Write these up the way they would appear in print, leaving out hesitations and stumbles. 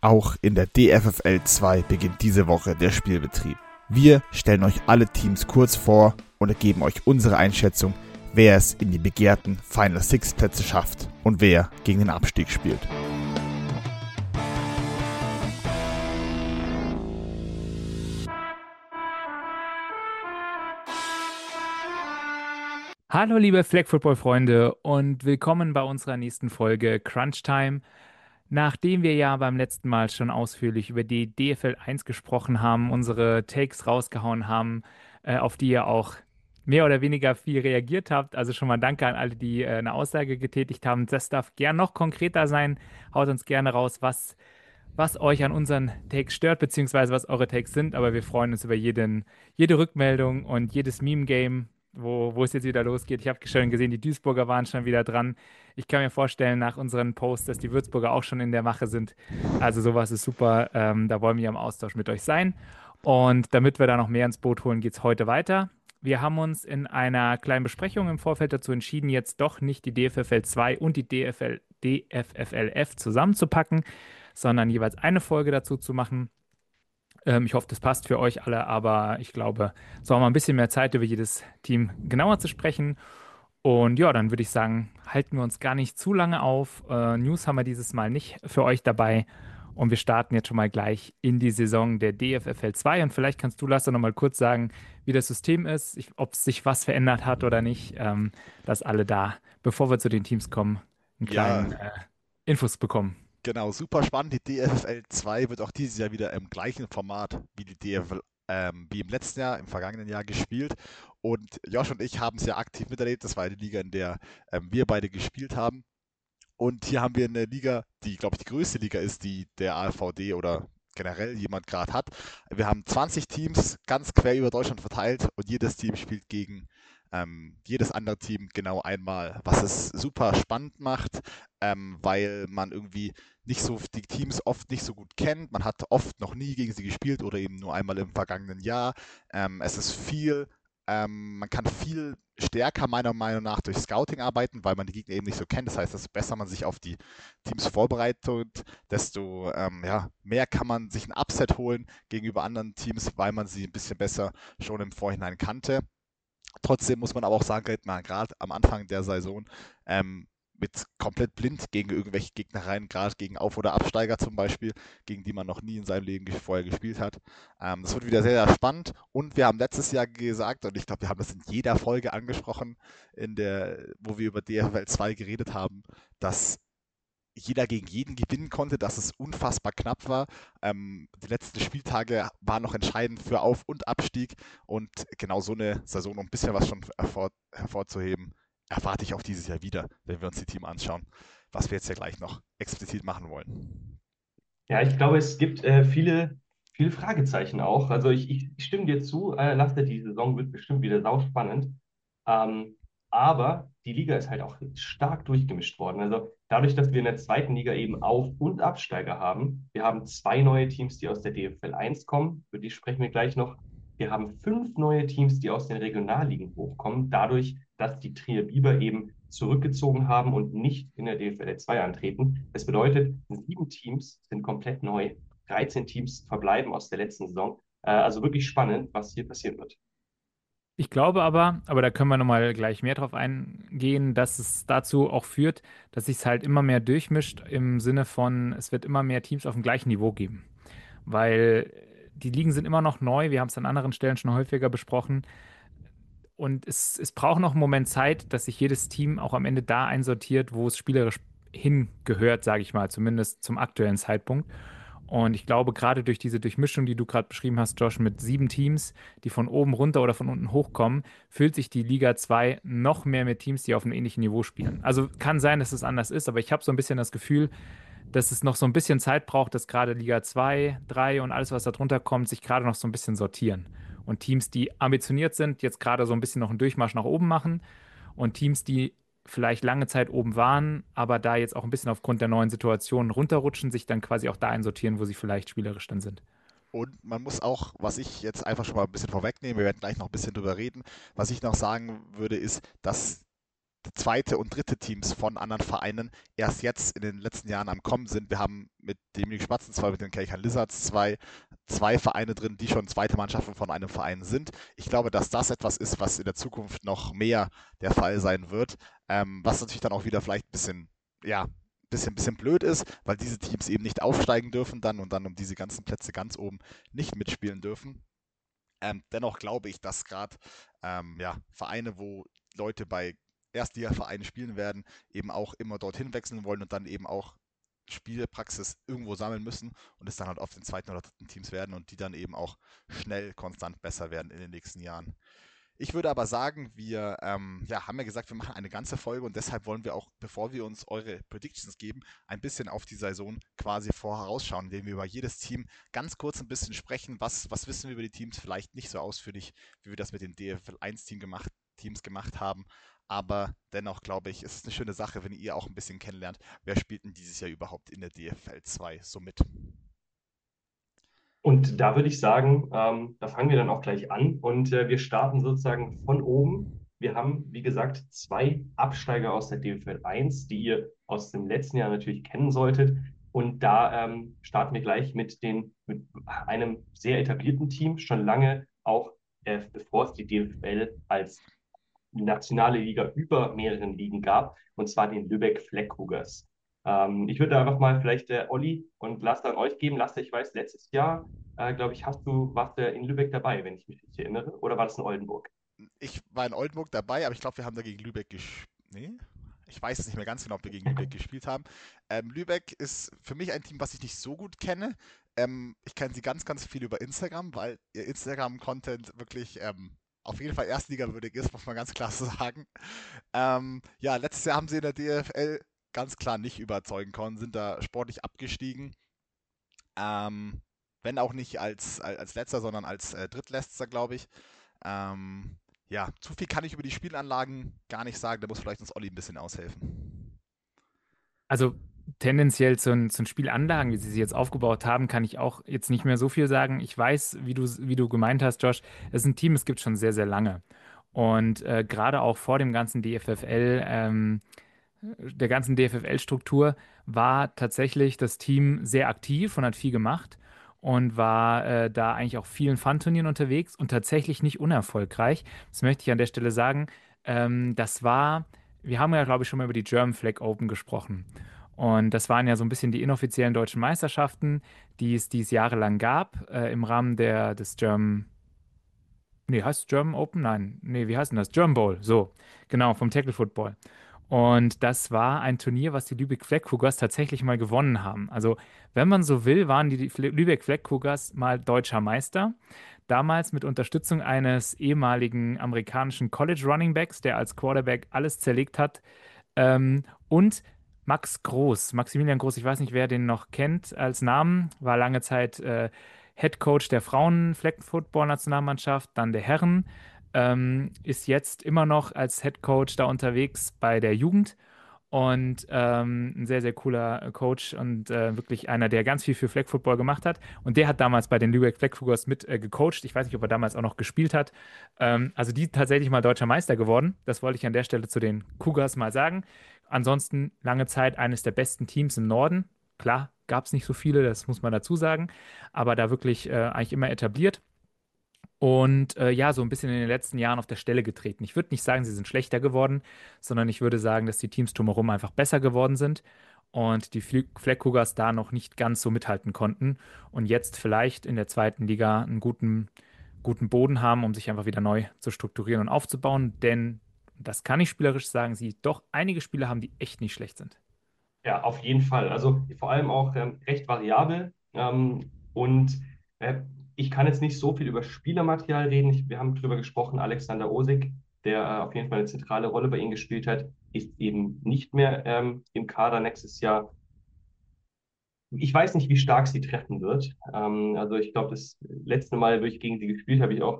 Auch in der DFFL 2 beginnt diese Woche der Spielbetrieb. Wir stellen euch alle Teams kurz vor und geben euch unsere Einschätzung, wer es in die begehrten Final Six Plätze schafft und wer gegen den Abstieg spielt. Hallo liebe Flag Football Freunde und willkommen bei unserer nächsten Folge Crunch Time. Nachdem wir ja beim letzten Mal schon ausführlich über die DFL 1 gesprochen haben, unsere Takes rausgehauen haben, auf die ihr auch mehr oder weniger viel reagiert habt, also schon mal danke an alle, die eine Aussage getätigt haben. Das darf gern noch konkreter sein. Haut uns gerne raus, was euch an unseren Takes stört, beziehungsweise was eure Takes sind, aber wir freuen uns über jede Rückmeldung und jedes Meme-Game, wo es jetzt wieder losgeht. Ich habe schon gesehen, die Duisburger waren schon wieder dran. Ich kann mir vorstellen, nach unseren Posts, dass die Würzburger auch schon in der Mache sind. Also sowas ist super. Da wollen wir im Austausch mit euch sein. Und damit wir da noch mehr ins Boot holen, geht es heute weiter. Wir haben uns in einer kleinen Besprechung im Vorfeld dazu entschieden, jetzt doch nicht die DFFL 2 und die DFFLF zusammenzupacken, sondern jeweils eine Folge dazu zu machen. Ich hoffe, das passt für euch alle, aber ich glaube, es war mal ein bisschen mehr Zeit, über jedes Team genauer zu sprechen. Und ja, dann würde ich sagen, halten wir uns gar nicht zu lange auf. News haben wir dieses Mal nicht für euch dabei. Und wir starten jetzt schon mal gleich in die Saison der DFFL 2. Und vielleicht kannst du, Lasse, noch mal kurz sagen, wie das System ist, ob sich was verändert hat oder nicht, dass alle da, bevor wir zu den Teams kommen, einen Ja, kleinen Infos bekommen. genau, super spannend. Die DFL 2 wird auch dieses Jahr wieder im gleichen Format wie die DFL, wie im letzten Jahr, im vergangenen Jahr gespielt. Und Josh und ich haben es ja aktiv miterlebt. Das war die Liga, in der wir beide gespielt haben. Und hier haben wir eine Liga, die, glaube ich, die größte Liga ist, die der AVD oder generell jemand gerade hat. Wir haben 20 Teams ganz quer über Deutschland verteilt und jedes Team spielt gegen jedes andere Team genau einmal, was es super spannend macht, weil man irgendwie nicht so die Teams oft nicht so gut kennt. Man hat oft noch nie gegen sie gespielt oder eben nur einmal im vergangenen Jahr. Es ist man kann viel stärker meiner Meinung nach durch Scouting arbeiten, weil man die Gegner eben nicht so kennt. Das heißt, desto besser man sich auf die Teams vorbereitet, desto ja, mehr kann man sich ein Upset holen gegenüber anderen Teams, weil man sie ein bisschen besser schon im Vorhinein kannte. Trotzdem muss man aber auch sagen, geht man gerade am Anfang der Saison mit komplett blind gegen irgendwelche Gegner rein, gerade gegen Auf- oder Absteiger zum Beispiel, gegen die man noch nie in seinem Leben vorher gespielt hat. Das wird wieder sehr, sehr spannend und wir haben letztes Jahr gesagt, und ich glaube, wir haben das in jeder Folge angesprochen, wo wir über DFL 2 geredet haben, dass jeder gegen jeden gewinnen konnte, dass es unfassbar knapp war. Die letzten Spieltage waren noch entscheidend für Auf- und Abstieg und genau so eine Saison, um ein bisschen was schon hervorzuheben, erwarte ich auch dieses Jahr wieder, wenn wir uns die Team anschauen, was wir jetzt ja gleich noch explizit machen wollen. Ja, ich glaube, es gibt viele Fragezeichen auch. Also ich stimme dir zu, Lasse, die Saison wird bestimmt wieder sauspannend. Ähm, aber die Liga ist halt auch stark durchgemischt worden. Also dadurch, dass wir in der zweiten Liga eben Auf- und Absteiger haben. Wir haben zwei neue Teams, die aus der DFL 1 kommen, über die sprechen wir gleich noch. Wir haben fünf neue Teams, die aus den Regionalligen hochkommen, dadurch, dass die Trier Biber eben zurückgezogen haben und nicht in der DFL 2 antreten. Das bedeutet, sieben Teams sind komplett neu, 13 Teams verbleiben aus der letzten Saison. Also wirklich spannend, was hier passieren wird. Ich glaube aber da können wir nochmal gleich mehr drauf eingehen, dass es dazu auch führt, dass sich es halt immer mehr durchmischt im Sinne von, es wird immer mehr Teams auf dem gleichen Niveau geben. Weil die Ligen sind immer noch neu, wir haben es an anderen Stellen schon häufiger besprochen. Und es braucht noch einen Moment Zeit, dass sich jedes Team auch am Ende da einsortiert, wo es spielerisch hingehört, sage ich mal, zumindest zum aktuellen Zeitpunkt. Und ich glaube, gerade durch diese Durchmischung, die du gerade beschrieben hast, Josh, mit sieben Teams, die von oben runter oder von unten hochkommen, füllt sich die Liga 2 noch mehr mit Teams, die auf einem ähnlichen Niveau spielen. Also kann sein, dass es anders ist, aber ich habe so ein bisschen das Gefühl, dass es noch so ein bisschen Zeit braucht, dass gerade Liga 2, 3 und alles, was da drunter kommt, sich gerade noch so ein bisschen sortieren. Und Teams, die ambitioniert sind, jetzt gerade so ein bisschen noch einen Durchmarsch nach oben machen. Und Teams, die vielleicht lange Zeit oben waren, aber da jetzt auch ein bisschen aufgrund der neuen Situation runterrutschen, sich dann quasi auch da einsortieren, wo sie vielleicht spielerisch dann sind. Und man muss auch, was ich jetzt einfach schon mal ein bisschen vorwegnehme, wir werden gleich noch ein bisschen drüber reden, was ich noch sagen würde, ist, dass zweite und dritte Teams von anderen Vereinen erst jetzt in den letzten Jahren am Kommen sind. Wir haben mit dem Munich Spatzen 2, mit den Kelchern Lizards zwei Vereine drin, die schon zweite Mannschaften von einem Verein sind. Ich glaube, dass das etwas ist, was in der Zukunft noch mehr der Fall sein wird, was natürlich dann auch wieder vielleicht ein bisschen, ja, bisschen blöd ist, weil diese Teams eben nicht aufsteigen dürfen dann und dann um diese ganzen Plätze ganz oben nicht mitspielen dürfen. Dennoch glaube ich, dass gerade ja, Vereine, wo Leute bei Erstligavereinen spielen werden, eben auch immer dorthin wechseln wollen und dann eben auch Spielpraxis irgendwo sammeln müssen und es dann halt auf den zweiten oder dritten Teams werden und die dann eben auch schnell konstant besser werden in den nächsten Jahren. Ich würde aber sagen, wir ja, haben ja gesagt, wir machen eine ganze Folge und deshalb wollen wir auch, bevor wir uns eure Predictions geben, ein bisschen auf die Saison quasi vorausschauen, indem wir über jedes Team ganz kurz ein bisschen sprechen. Was wissen wir über die Teams? Vielleicht nicht so ausführlich, wie wir das mit den DFL 1 Teams gemacht haben. Aber dennoch glaube ich, es ist eine schöne Sache, wenn ihr auch ein bisschen kennenlernt, wer spielt denn dieses Jahr überhaupt in der DFL 2 so mit. Und da würde ich sagen, da fangen wir dann auch gleich an und wir starten sozusagen von oben. Wir haben, wie gesagt, zwei Absteiger aus der DFL 1, die ihr aus dem letzten Jahr natürlich kennen solltet. Und da starten wir gleich mit einem sehr etablierten Team, schon lange auch, bevor es die DFL als nationale Liga über mehreren Ligen gab, und zwar den Lübeck Flag Cougars. Ich würde einfach mal vielleicht Olli und Lasse an euch geben. Lasse, ich weiß, letztes Jahr, glaube ich, warst du in Lübeck dabei, wenn ich mich richtig erinnere, oder war das in Oldenburg? Ich war in Oldenburg dabei, aber ich glaube, wir haben da gegen Lübeck gespielt. Nee? Ich weiß es nicht mehr ganz genau, ob wir gegen Lübeck gespielt haben. Lübeck ist für mich ein Team, was ich nicht so gut kenne. Ich kenne sie ganz, ganz viel über Instagram, weil ihr Instagram-Content wirklich auf jeden Fall erstligawürdig ist, muss man ganz klar so sagen. Ja, letztes Jahr haben sie in der DFL ganz klar nicht überzeugen können, sind da sportlich abgestiegen. Ähm, Wenn auch nicht als letzter, sondern als drittletzter, glaube ich. Ähm, ja, zu viel kann ich über die Spielanlagen gar nicht sagen, da muss vielleicht uns Olli ein bisschen aushelfen. Also tendenziell zu den Spielanlagen, wie sie sie jetzt aufgebaut haben, kann ich auch jetzt nicht mehr so viel sagen. Ich weiß, wie du gemeint hast, Josh, es ist ein Team, es gibt schon sehr, sehr lange. Und gerade auch vor dem ganzen DFFL, der ganzen DFFL-Struktur, war tatsächlich das Team sehr aktiv und hat viel gemacht und war da eigentlich auch vielen Fun-Turnieren unterwegs und tatsächlich nicht unerfolgreich. Das möchte ich an der Stelle sagen. Das war, wir haben ja, glaube ich, schon mal über die German Flag Open gesprochen. Und das waren ja so ein bisschen die inoffiziellen deutschen Meisterschaften, die es jahrelang gab, im Rahmen des German. Nee, heißt es German Open? Nein. Nee, wie heißt denn das? German Bowl. So, genau, vom Tackle Football. Und das war ein Turnier, was die Lübeck Flag Cougars tatsächlich mal gewonnen haben. Also, wenn man so will, waren die Lübeck Flag Cougars mal deutscher Meister. Damals mit Unterstützung eines ehemaligen amerikanischen College Running Backs, der als Quarterback alles zerlegt hat. Und Maximilian Groß, ich weiß nicht, wer den noch kennt als Namen, war lange Zeit Head Coach der Frauen-Flag-Football-Nationalmannschaft, dann der Herren, ist jetzt immer noch als Head Coach da unterwegs bei der Jugend und ein sehr, sehr cooler Coach und wirklich einer, der ganz viel für Flag Football gemacht hat. Und der hat damals bei den Lübeck Flag Cougars mit gecoacht. Ich weiß nicht, ob er damals auch noch gespielt hat. Also die tatsächlich mal deutscher Meister geworden. Das wollte ich an der Stelle zu den Cougars mal sagen. Ansonsten lange Zeit eines der besten Teams im Norden. Klar, gab es nicht so viele, das muss man dazu sagen, aber da wirklich eigentlich immer etabliert. Und ja, so ein bisschen in den letzten Jahren auf der Stelle getreten. Ich würde nicht sagen, sie sind schlechter geworden, sondern ich würde sagen, dass die Teams drumherum einfach besser geworden sind und die Flag Cougars da noch nicht ganz so mithalten konnten und jetzt vielleicht in der zweiten Liga einen guten Boden haben, um sich einfach wieder neu zu strukturieren und aufzubauen. Denn, das kann ich spielerisch sagen, sie doch einige Spieler haben, die echt nicht schlecht sind. Ja, auf jeden Fall. Also vor allem auch recht variabel. Und ich kann jetzt nicht so viel über Spielermaterial reden. Wir haben drüber gesprochen, Alexander Osik, der auf jeden Fall eine zentrale Rolle bei ihnen gespielt hat, ist eben nicht mehr im Kader nächstes Jahr. Ich weiß nicht, wie stark sie treffen wird. Also ich glaube, das letzte Mal, wo ich gegen sie gespielt habe, ich auch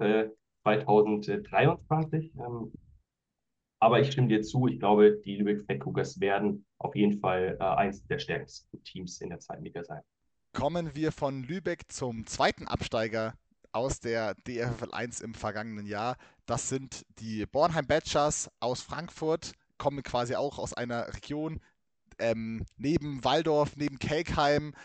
2023. Aber ich stimme dir zu, ich glaube, die Lübeck Flag Cougars werden auf jeden Fall eins der stärksten Teams in der zweiten Liga sein. Kommen wir von Lübeck zum zweiten Absteiger aus der DFL 1 im vergangenen Jahr. Das sind die Bornheim Badgers aus Frankfurt, kommen quasi auch aus einer Region neben Walldorf, neben Kelkheim.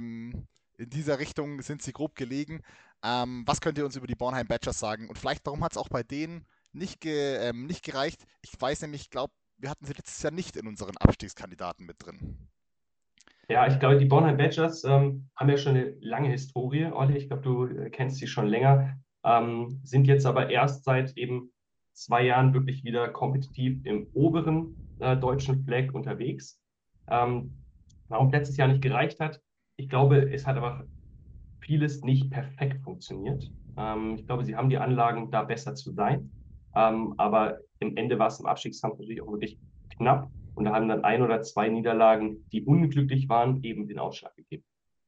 In dieser Richtung sind sie grob gelegen. Was könnt ihr uns über die Bornheim Badgers sagen? Und vielleicht, warum hat es auch bei denen nicht gereicht? Ich weiß nämlich, ich glaube, wir hatten sie letztes Jahr nicht in unseren Abstiegskandidaten mit drin. Ja, ich glaube, die Bornheim Badgers haben ja schon eine lange Historie, Olli. Ich glaube, du kennst sie schon länger, sind jetzt aber erst seit eben 2 Jahren wirklich wieder kompetitiv im oberen deutschen Fleck unterwegs. Ähm, Warum letztes Jahr nicht gereicht hat, ich glaube, es hat aber vieles nicht perfekt funktioniert. Ich glaube, sie haben die Anlagen, da besser zu sein. Aber im Ende war es im Abstiegskampf natürlich auch wirklich knapp. Und da haben dann 1 oder 2 Niederlagen, die unglücklich waren, eben den Ausschlag gegeben.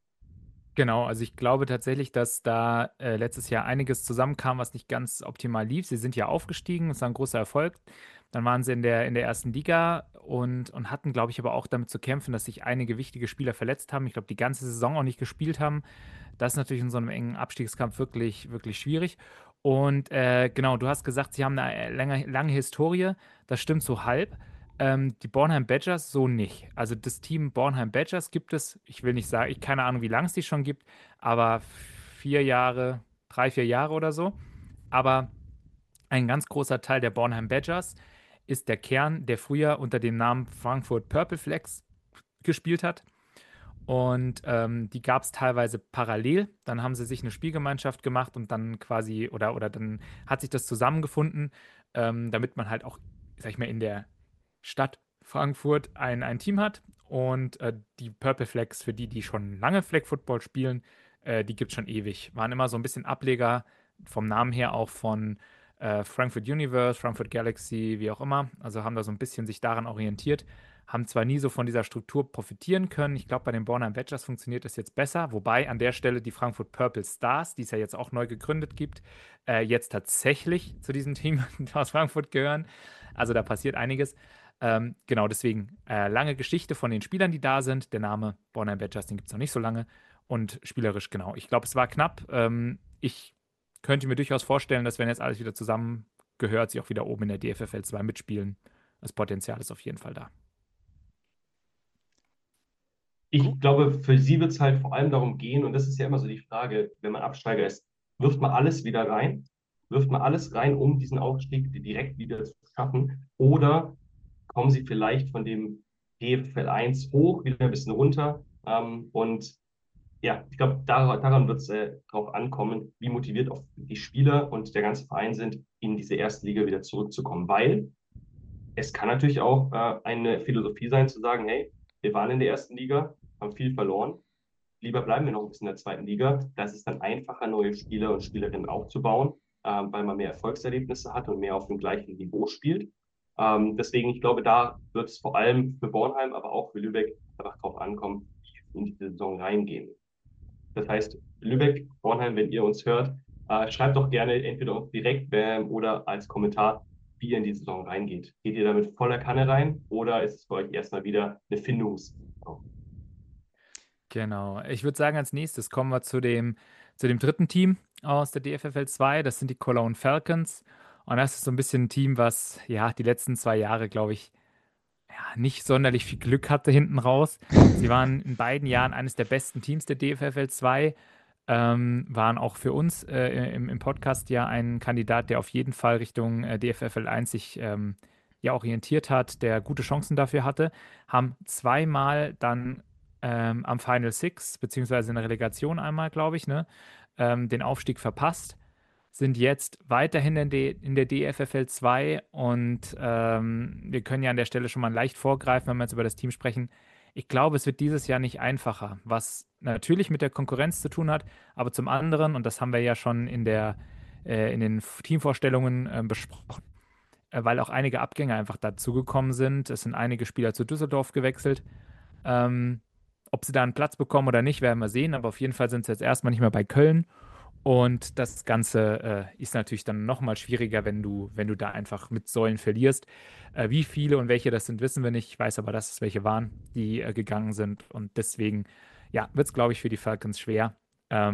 Genau, also ich glaube tatsächlich, dass da letztes Jahr einiges zusammenkam, was nicht ganz optimal lief. Sie sind ja aufgestiegen, das war ein großer Erfolg. Dann waren sie in der ersten Liga und hatten, glaube ich, aber auch damit zu kämpfen, dass sich einige wichtige Spieler verletzt haben. Ich glaube, die ganze Saison auch nicht gespielt haben. Das ist natürlich in so einem engen Abstiegskampf wirklich, wirklich schwierig. Und genau, du hast gesagt, sie haben eine lange Historie. Das stimmt so halb. Die Bornheim Badgers so nicht. Also das Team Bornheim Badgers gibt es, ich will nicht sagen, ich keine Ahnung, wie lange es die schon gibt, aber 4 Jahre, 3, 4 Jahre oder so. Aber ein ganz großer Teil der Bornheim Badgers ist der Kern, der früher unter dem Namen Frankfurt Purple Flags gespielt hat. Und die gab es teilweise parallel. Dann haben sie sich eine Spielgemeinschaft gemacht und dann quasi, oder dann hat sich das zusammengefunden, damit man halt auch, sag ich mal, in der Stadt Frankfurt ein Team hat. Und die Purple Flags, für die, die schon lange Flag Football spielen, die gibt es schon ewig. Waren immer so ein bisschen Ableger vom Namen her auch von Frankfurt Universe, Frankfurt Galaxy, wie auch immer. Also haben da so ein bisschen sich daran orientiert. Haben zwar nie so von dieser Struktur profitieren können. Ich glaube, bei den Bornheim Badgers funktioniert das jetzt besser. Wobei an der Stelle die Frankfurt Purple Stars, die es ja jetzt auch neu gegründet gibt, jetzt tatsächlich zu diesem Team aus Frankfurt gehören. Also da passiert einiges. Genau, deswegen lange Geschichte von den Spielern, die da sind. Der Name Bornheim Badgers, den gibt es noch nicht so lange. Und spielerisch, genau. Ich glaube, es war knapp. Ich könnte mir durchaus vorstellen, dass wenn jetzt alles wieder zusammengehört, sie auch wieder oben in der DFFL 2 mitspielen. Das Potenzial ist auf jeden Fall da. Gut. Ich glaube, für sie wird es halt vor allem darum gehen, und das ist ja immer so die Frage, wenn man Absteiger ist, wirft man alles wieder rein? Wirft man alles rein, um diesen Aufstieg direkt wieder zu schaffen? Oder kommen sie vielleicht von dem GFL 1 hoch, wieder ein bisschen runter? Und ja, ich glaube, daran wird es drauf ankommen, wie motiviert auch die Spieler und der ganze Verein sind, in diese erste Liga wieder zurückzukommen. Weil es kann natürlich auch eine Philosophie sein, zu sagen, hey, wir waren in der ersten Liga, haben viel verloren, lieber bleiben wir noch ein bisschen in der zweiten Liga. Das ist dann einfacher, neue Spieler und Spielerinnen aufzubauen, weil man mehr Erfolgserlebnisse hat und mehr auf dem gleichen Niveau spielt. Deswegen, ich glaube, da wird es vor allem für Bornheim, aber auch für Lübeck einfach drauf ankommen, wie wir in diese Saison reingehen. Das heißt, Lübeck, Bornheim, wenn ihr uns hört, schreibt doch gerne entweder uns direkt oder als Kommentar, wie ihr in die Saison reingeht. Geht ihr da mit voller Kanne rein oder ist es für euch erstmal wieder eine Findungssaison? Genau. Ich würde sagen, als nächstes kommen wir zu dem dritten Team aus der DFFL 2. Das sind die Cologne Falcons. Und das ist so ein bisschen ein Team, was ja die letzten 2 Jahre, glaube ich, ja, nicht sonderlich viel Glück hatte hinten raus. Sie waren in beiden Jahren eines der besten Teams der DFFL 2, waren auch für uns im Podcast ja ein Kandidat, der auf jeden Fall Richtung DFFL 1 sich ja orientiert hat, der gute Chancen dafür hatte, haben zweimal dann am Final Six, beziehungsweise in der Relegation einmal, glaube ich, ne, den Aufstieg verpasst, sind jetzt weiterhin in der DFFL 2 und wir können ja an der Stelle schon mal leicht vorgreifen, wenn wir jetzt über das Team sprechen. Ich glaube, es wird dieses Jahr nicht einfacher, was natürlich mit der Konkurrenz zu tun hat, aber zum anderen, und das haben wir ja schon in den Teamvorstellungen besprochen, weil auch einige Abgänge einfach dazugekommen sind. Es sind einige Spieler zu Düsseldorf gewechselt. Ähm, Ob sie da einen Platz bekommen oder nicht, werden wir sehen, aber auf jeden Fall sind sie jetzt erstmal nicht mehr bei Köln. Und das Ganze ist natürlich dann nochmal schwieriger, wenn du da einfach mit Säulen verlierst. Wie viele und welche das sind, wissen wir nicht. Ich weiß aber, dass es welche waren, die gegangen sind. Und deswegen, ja, wird es, glaube ich, für die Falcons schwer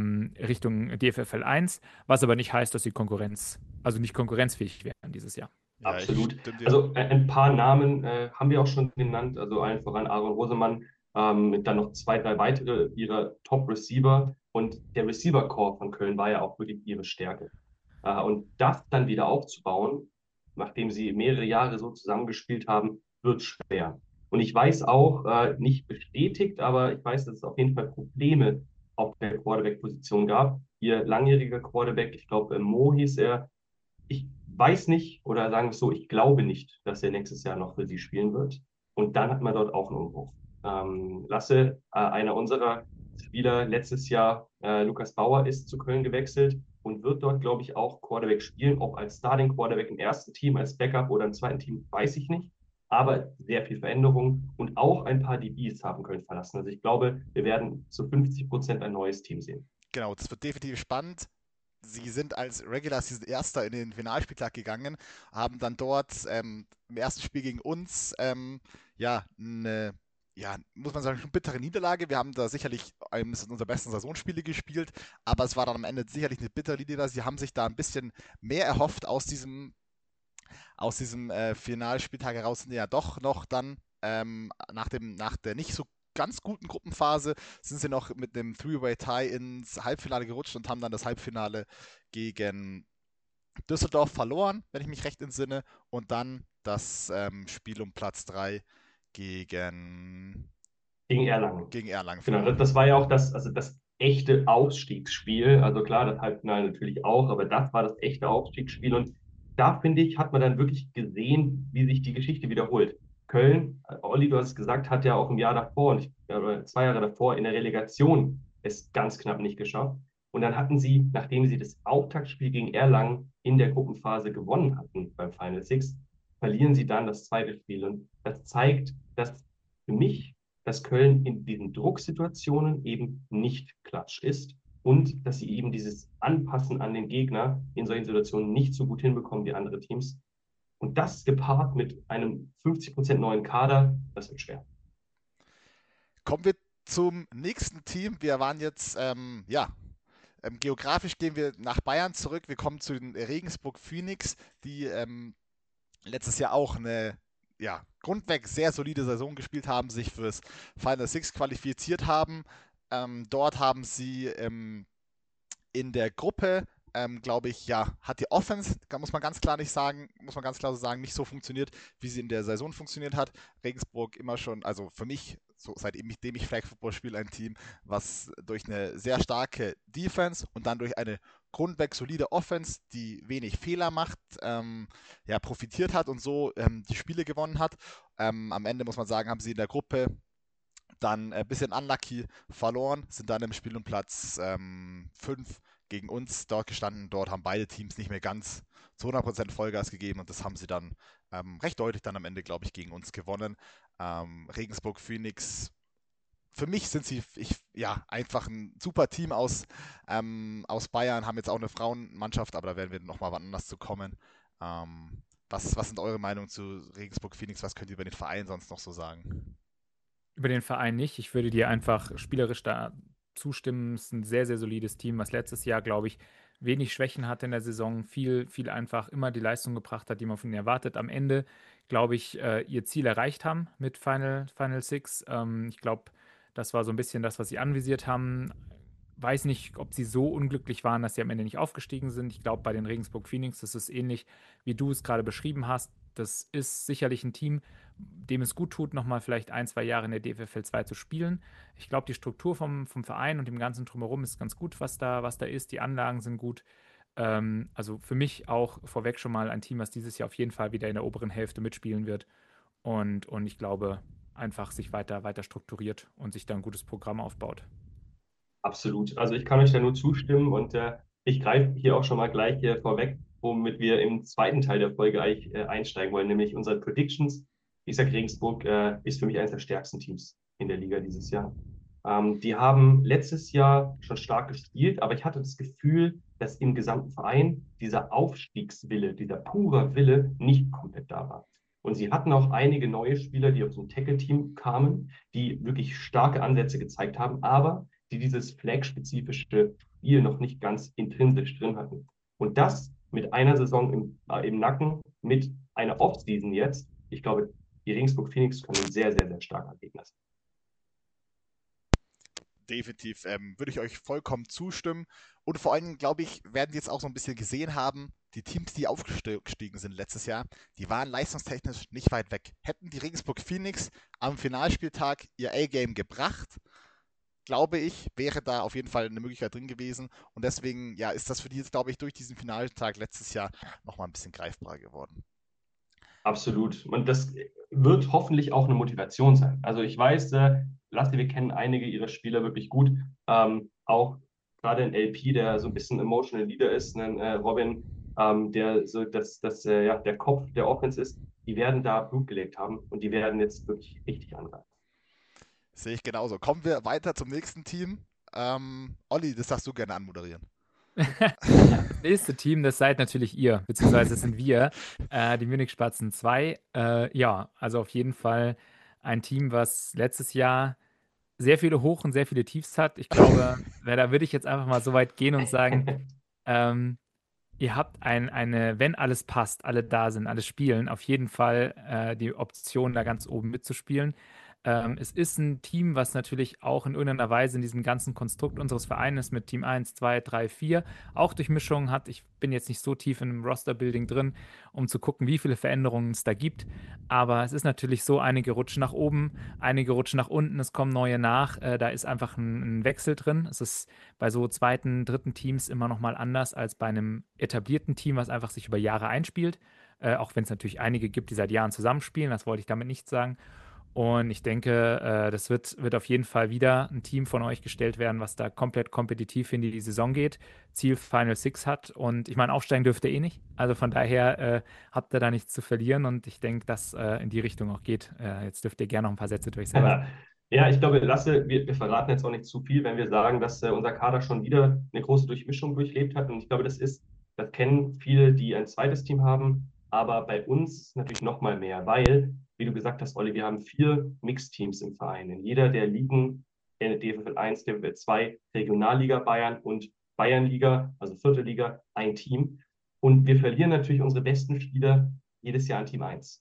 Richtung DFFL 1, was aber nicht heißt, dass sie also nicht konkurrenzfähig werden dieses Jahr. Ja, ich Absolut. stimme dir. Also ein paar Namen haben wir auch schon genannt, also allen voran Aaron Rosemann, dann noch zwei, drei weitere ihrer Top-Receiver und der Receiver-Core von Köln war ja auch wirklich ihre Stärke. Und das dann wieder aufzubauen, nachdem sie mehrere Jahre so zusammengespielt haben, wird schwer. Und ich weiß auch, nicht bestätigt, aber ich weiß, dass es auf jeden Fall Probleme auf der Quarterback-Position gab. Ihr langjähriger Quarterback, ich glaube, Mo hieß er, ich weiß nicht, oder sagen wir es so, ich glaube nicht, dass er nächstes Jahr noch für sie spielen wird. Und dann hat man dort auch einen Umbruch. Lasse, einer unserer Spieler letztes Jahr, Lukas Bauer, ist zu Köln gewechselt und wird dort, glaube ich, auch Quarterback spielen. Ob als Starting Quarterback im ersten Team, als Backup oder im zweiten Team, weiß ich nicht. Aber sehr viel Veränderung und auch ein paar DBs haben Köln verlassen. Also ich glaube, wir werden zu 50% ein neues Team sehen. Genau, das wird definitiv spannend. Sie sind als Regular Season Erster in den Finalspieltag gegangen, haben dann dort im ersten Spiel gegen uns ja eine, ja, muss man sagen, schon bittere Niederlage. Wir haben da sicherlich eines unserer besten Saisonspiele gespielt, aber es war dann am Ende sicherlich eine bittere Niederlage. Sie haben sich da ein bisschen mehr erhofft aus diesem Finalspieltag heraus, sind ja doch noch dann nach der nicht so ganz guten Gruppenphase sind sie noch mit dem Three-Way-Tie ins Halbfinale gerutscht und haben dann das Halbfinale gegen Düsseldorf verloren, wenn ich mich recht entsinne, und dann das Spiel um Platz 3 gegen, Gegen Erlangen. gegen Erlangen Genau, verloren. das war ja auch also das echte Aufstiegsspiel. Also klar, das Halbfinale natürlich auch, aber das war das echte Aufstiegsspiel. Und da finde ich, hat man dann wirklich gesehen, wie sich die Geschichte wiederholt. Köln, Olli, du hast es gesagt, hat ja auch im Jahr davor, oder 2 Jahre davor in der Relegation es ganz knapp nicht geschafft. Und dann hatten sie, nachdem sie das Auftaktspiel gegen Erlangen in der Gruppenphase gewonnen hatten beim Final Six, verlieren sie dann das zweite Spiel. Und das zeigt, dass für mich dass Köln in diesen Drucksituationen eben nicht klatsch ist und dass sie eben dieses Anpassen an den Gegner in solchen Situationen nicht so gut hinbekommen wie andere Teams. Und das gepaart mit einem 50% neuen Kader, das wird schwer. Kommen wir zum nächsten Team. Wir waren jetzt, ja, geografisch gehen wir nach Bayern zurück. Wir kommen zu den Regensburg Phoenix, die letztes Jahr auch eine ja, grundweg sehr solide Saison gespielt haben, sich fürs Final Six qualifiziert haben. Dort haben sie in der Gruppe, glaube ich, ja, hat die Offense, muss man ganz klar nicht sagen, muss man ganz klar so sagen, nicht so funktioniert, wie sie in der Saison funktioniert hat. Regensburg immer schon, also für mich, so seitdem ich Flag Football spiele, ein Team, was durch eine sehr starke Defense und dann durch eine grundweg solide Offense, die wenig Fehler macht, ja, profitiert hat und so die Spiele gewonnen hat. Am Ende muss man sagen, haben sie in der Gruppe dann ein bisschen unlucky verloren, sind dann im Spiel um Platz 5 gegen uns dort gestanden. Dort haben beide Teams nicht mehr ganz zu 100% Vollgas gegeben und das haben sie dann recht deutlich dann am Ende, glaube ich, gegen uns gewonnen. Regensburg Phoenix, für mich sind sie ja, einfach ein super Team aus Bayern, haben jetzt auch eine Frauenmannschaft, aber da werden wir nochmal wann anders zu kommen. Was sind eure Meinungen zu Regensburg Phoenix? Was könnt ihr über den Verein sonst noch so sagen? Über den Verein nicht. Ich würde dir einfach spielerisch da zustimmen. Es ist ein sehr, sehr solides Team, was letztes Jahr, glaube ich, wenig Schwächen hatte in der Saison, viel einfach immer die Leistung gebracht hat, die man von ihnen erwartet. Am Ende, glaube ich, ihr Ziel erreicht haben mit Final Six. Ich glaube, das war so ein bisschen das, was sie anvisiert haben. Weiß nicht, ob sie so unglücklich waren, dass sie am Ende nicht aufgestiegen sind. Ich glaube, bei den Regensburg Phoenix ist es ähnlich, wie du es gerade beschrieben hast. Das ist sicherlich ein Team, dem es gut tut, nochmal vielleicht 1, 2 Jahre in der DFL 2 zu spielen. Ich glaube, die Struktur vom Verein und dem ganzen Drumherum ist ganz gut, was da ist. Die Anlagen sind gut. Also für mich auch vorweg schon mal ein Team, was dieses Jahr auf jeden Fall wieder in der oberen Hälfte mitspielen wird. Und ich glaube, einfach sich weiter strukturiert und sich da ein gutes Programm aufbaut. Absolut. Also ich kann euch da nur zustimmen und ich greife hier auch schon mal gleich vorweg, womit wir im zweiten Teil der Folge eigentlich einsteigen wollen, nämlich unsere Predictions. Ich sage, Regensburg ist für mich eines der stärksten Teams in der Liga dieses Jahr. Die haben letztes Jahr schon stark gespielt, aber ich hatte das Gefühl, dass im gesamten Verein dieser Aufstiegswille, dieser pure Wille nicht komplett da war. Und sie hatten auch einige neue Spieler, die aus dem Tackle-Team kamen, die wirklich starke Ansätze gezeigt haben, aber die dieses Flag-spezifische Spiel noch nicht ganz intrinsisch drin hatten. Und das mit einer Saison im Nacken, mit eine Offseason jetzt. Ich glaube, die Regensburg Phoenix können ein sehr, sehr, sehr starker Gegner sein. Definitiv würde ich euch vollkommen zustimmen. Und vor allem, glaube ich, werden die jetzt auch so ein bisschen gesehen haben, die Teams, die aufgestiegen sind letztes Jahr, die waren leistungstechnisch nicht weit weg. Hätten die Regensburg Phoenix am Finalspieltag ihr A-Game gebracht, glaube ich, wäre da auf jeden Fall eine Möglichkeit drin gewesen. Und deswegen, ja, ist das für die jetzt, glaube ich, durch diesen Finaltag letztes Jahr nochmal ein bisschen greifbarer geworden. Absolut. Und das wird hoffentlich auch eine Motivation sein. Also ich weiß, Lasse, wir kennen einige ihrer Spieler wirklich gut. Auch gerade ein LP, der so ein bisschen Emotional Leader ist, ein Robin, der so ja, der Kopf der Offense ist. Die werden da Blut gelegt haben und die werden jetzt wirklich richtig angreifen. Sehe ich genauso. Kommen wir weiter zum nächsten Team. Olli, das darfst du gerne anmoderieren. Das nächste Team, das seid natürlich ihr, beziehungsweise das sind wir, die Munich Spatzen 2. Ja, also auf jeden Fall ein Team, was letztes Jahr sehr viele Hoch- und sehr viele Tiefs hat. Ich glaube, da würde ich jetzt einfach mal so weit gehen und sagen, ähm, ihr habt wenn alles passt, alle da sind, alle spielen, auf jeden Fall die Option, da ganz oben mitzuspielen. Es ist ein Team, was natürlich auch in irgendeiner Weise in diesem ganzen Konstrukt unseres Vereines mit Team 1, 2, 3, 4 auch Durchmischungen hat. Ich bin jetzt nicht so tief in dem Roster-Building drin, um zu gucken, wie viele Veränderungen es da gibt. Aber es ist natürlich so, einige rutschen nach oben, einige rutschen nach unten, es kommen neue nach. Da ist einfach ein Wechsel drin. Es ist bei so zweiten, dritten Teams immer noch mal anders als bei einem etablierten Team, was einfach sich über Jahre einspielt. Auch wenn es natürlich einige gibt, die seit Jahren zusammenspielen, das wollte ich damit nicht sagen. Und ich denke, das wird auf jeden Fall wieder ein Team von euch gestellt werden, was da komplett kompetitiv in die Saison geht, Ziel Final Six hat. Und ich meine, aufsteigen dürft ihr eh nicht. Also von daher habt ihr da nichts zu verlieren. Und ich denke, dass in die Richtung auch geht. Jetzt dürft ihr gerne noch ein paar Sätze durch selber sagen. Ja, ich glaube, Lasse, wir verraten jetzt auch nicht zu viel, wenn wir sagen, dass unser Kader schon wieder eine große Durchmischung durchlebt hat. Und ich glaube, das kennen viele, die ein zweites Team haben, aber bei uns natürlich noch mal mehr, weil, wie du gesagt hast, Olli, wir haben 4 Mixteams im Verein. In jeder der Ligen, DFL 1, DFL 2, Regionalliga Bayern und Bayernliga, also vierte Liga, ein Team. Und wir verlieren natürlich unsere besten Spieler jedes Jahr in Team 1.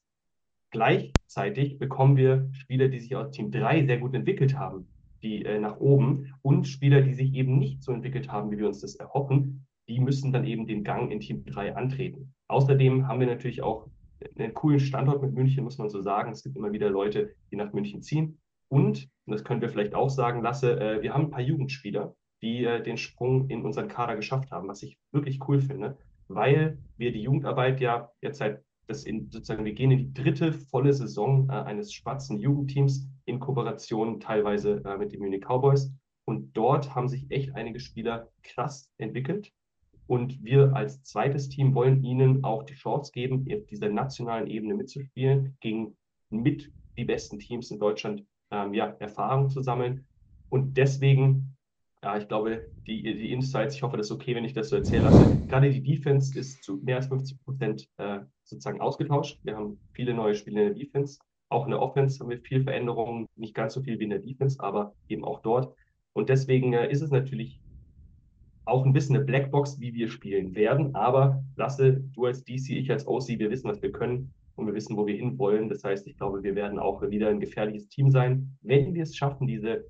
Gleichzeitig bekommen wir Spieler, die sich aus Team 3 sehr gut entwickelt haben, die nach oben und Spieler, die sich eben nicht so entwickelt haben, wie wir uns das erhoffen, die müssen dann eben den Gang in Team 3 antreten. Außerdem haben wir natürlich auch einen coolen Standort mit München, muss man so sagen. Es gibt immer wieder Leute, die nach München ziehen. Und das können wir vielleicht auch sagen, Lasse, wir haben ein paar Jugendspieler, die den Sprung in unseren Kader geschafft haben, was ich wirklich cool finde, weil wir die Jugendarbeit ja jetzt seit sozusagen, wir gehen in die dritte volle Saison eines Spatzen-Jugendteams in Kooperation teilweise mit den Munich Cowboys. Und dort haben sich echt einige Spieler krass entwickelt. Und wir als zweites Team wollen ihnen auch die Chance geben, auf dieser nationalen Ebene mitzuspielen, gegen mit die besten Teams in Deutschland ja, Erfahrung zu sammeln. Und deswegen, ja, ich glaube, die Insights, ich hoffe, das ist okay, wenn ich das so erzählen lasse. Gerade die Defense ist zu mehr als 50% sozusagen ausgetauscht. Wir haben viele neue Spieler in der Defense. Auch in der Offense haben wir viel Veränderungen, nicht ganz so viel wie in der Defense, aber eben auch dort. Und deswegen ist es natürlich auch ein bisschen eine Blackbox, wie wir spielen werden. Aber Lasse, du als DC, ich als OC, wir wissen, was wir können und wir wissen, wo wir hinwollen. Das heißt, ich glaube, wir werden auch wieder ein gefährliches Team sein, wenn wir es schaffen,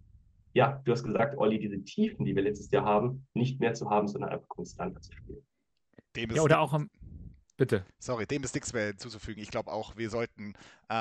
ja, du hast gesagt, Olli, diese Tiefen, die wir letztes Jahr haben, nicht mehr zu haben, sondern einfach konstanter zu spielen. Dem Ja, ist, oder auch bitte. sorry, dem ist nichts mehr hinzuzufügen. Ich glaube auch, wir sollten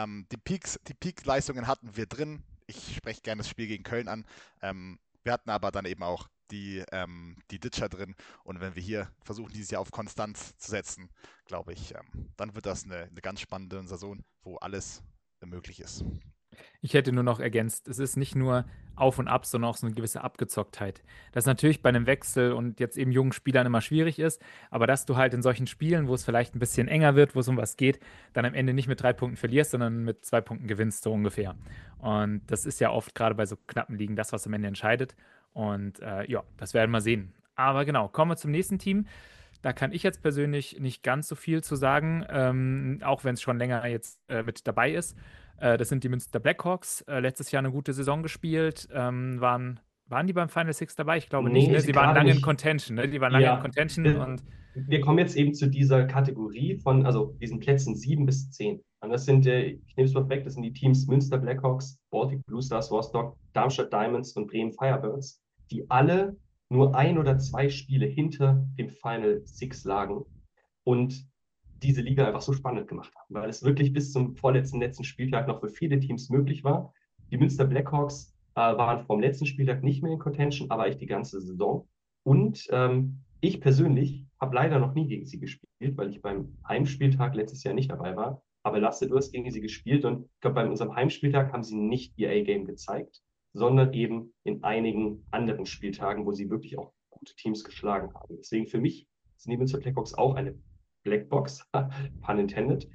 die Peak-Leistungen hatten wir drin. Ich spreche gerne das Spiel gegen Köln an. Wir hatten aber dann eben auch die Ditcher drin. Und wenn wir hier versuchen, dieses Jahr auf Konstanz zu setzen, glaube ich, dann wird das eine ganz spannende Saison, wo alles möglich ist. Ich hätte nur noch ergänzt, es ist nicht nur Auf und Ab, sondern auch so eine gewisse Abgezocktheit. Das natürlich bei einem Wechsel und jetzt eben jungen Spielern immer schwierig ist, aber dass du halt in solchen Spielen, wo es vielleicht ein bisschen enger wird, wo es um was geht, dann am Ende nicht mit 3 Punkten verlierst, sondern mit 2 Punkten gewinnst, so ungefähr. Und das ist ja oft gerade bei so knappen Ligen das, was am Ende entscheidet. Und ja, das werden wir sehen. Aber genau, kommen wir zum nächsten Team. Da kann ich jetzt persönlich nicht ganz so viel zu sagen, auch wenn es schon länger jetzt mit dabei ist. Das sind die Münster Blackhawks. Letztes Jahr eine gute Saison gespielt, waren Waren die beim Final Six dabei? Ich glaube nicht, Nee, ne? sie Sie waren gerade lange in nicht. Contention, ne? Die waren lange in Ja, Contention wir, und wir kommen jetzt eben zu dieser Kategorie von, also diesen Plätzen 7 bis 10. Und das sind, ich nehme es mal weg, das sind die Teams Münster Blackhawks, Baltic Blue Stars, Rostock, Darmstadt Diamonds und Bremen Firebirds, die alle nur 1 oder 2 Spiele hinter dem Final Six lagen und diese Liga einfach so spannend gemacht haben, weil es wirklich bis zum vorletzten letzten Spieltag noch für viele Teams möglich war. Die Münster Blackhawks waren vom letzten Spieltag nicht mehr in Contention, aber echt die ganze Saison. Und ich persönlich habe leider noch nie gegen sie gespielt, weil ich beim Heimspieltag letztes Jahr nicht dabei war. Aber Lasse, du hast gegen sie gespielt und ich glaube, bei unserem Heimspieltag haben sie nicht ihr A-Game gezeigt, sondern eben in einigen anderen Spieltagen, wo sie wirklich auch gute Teams geschlagen haben. Deswegen für mich sind die Münster Blackhawks auch eine Blackbox, pun intended.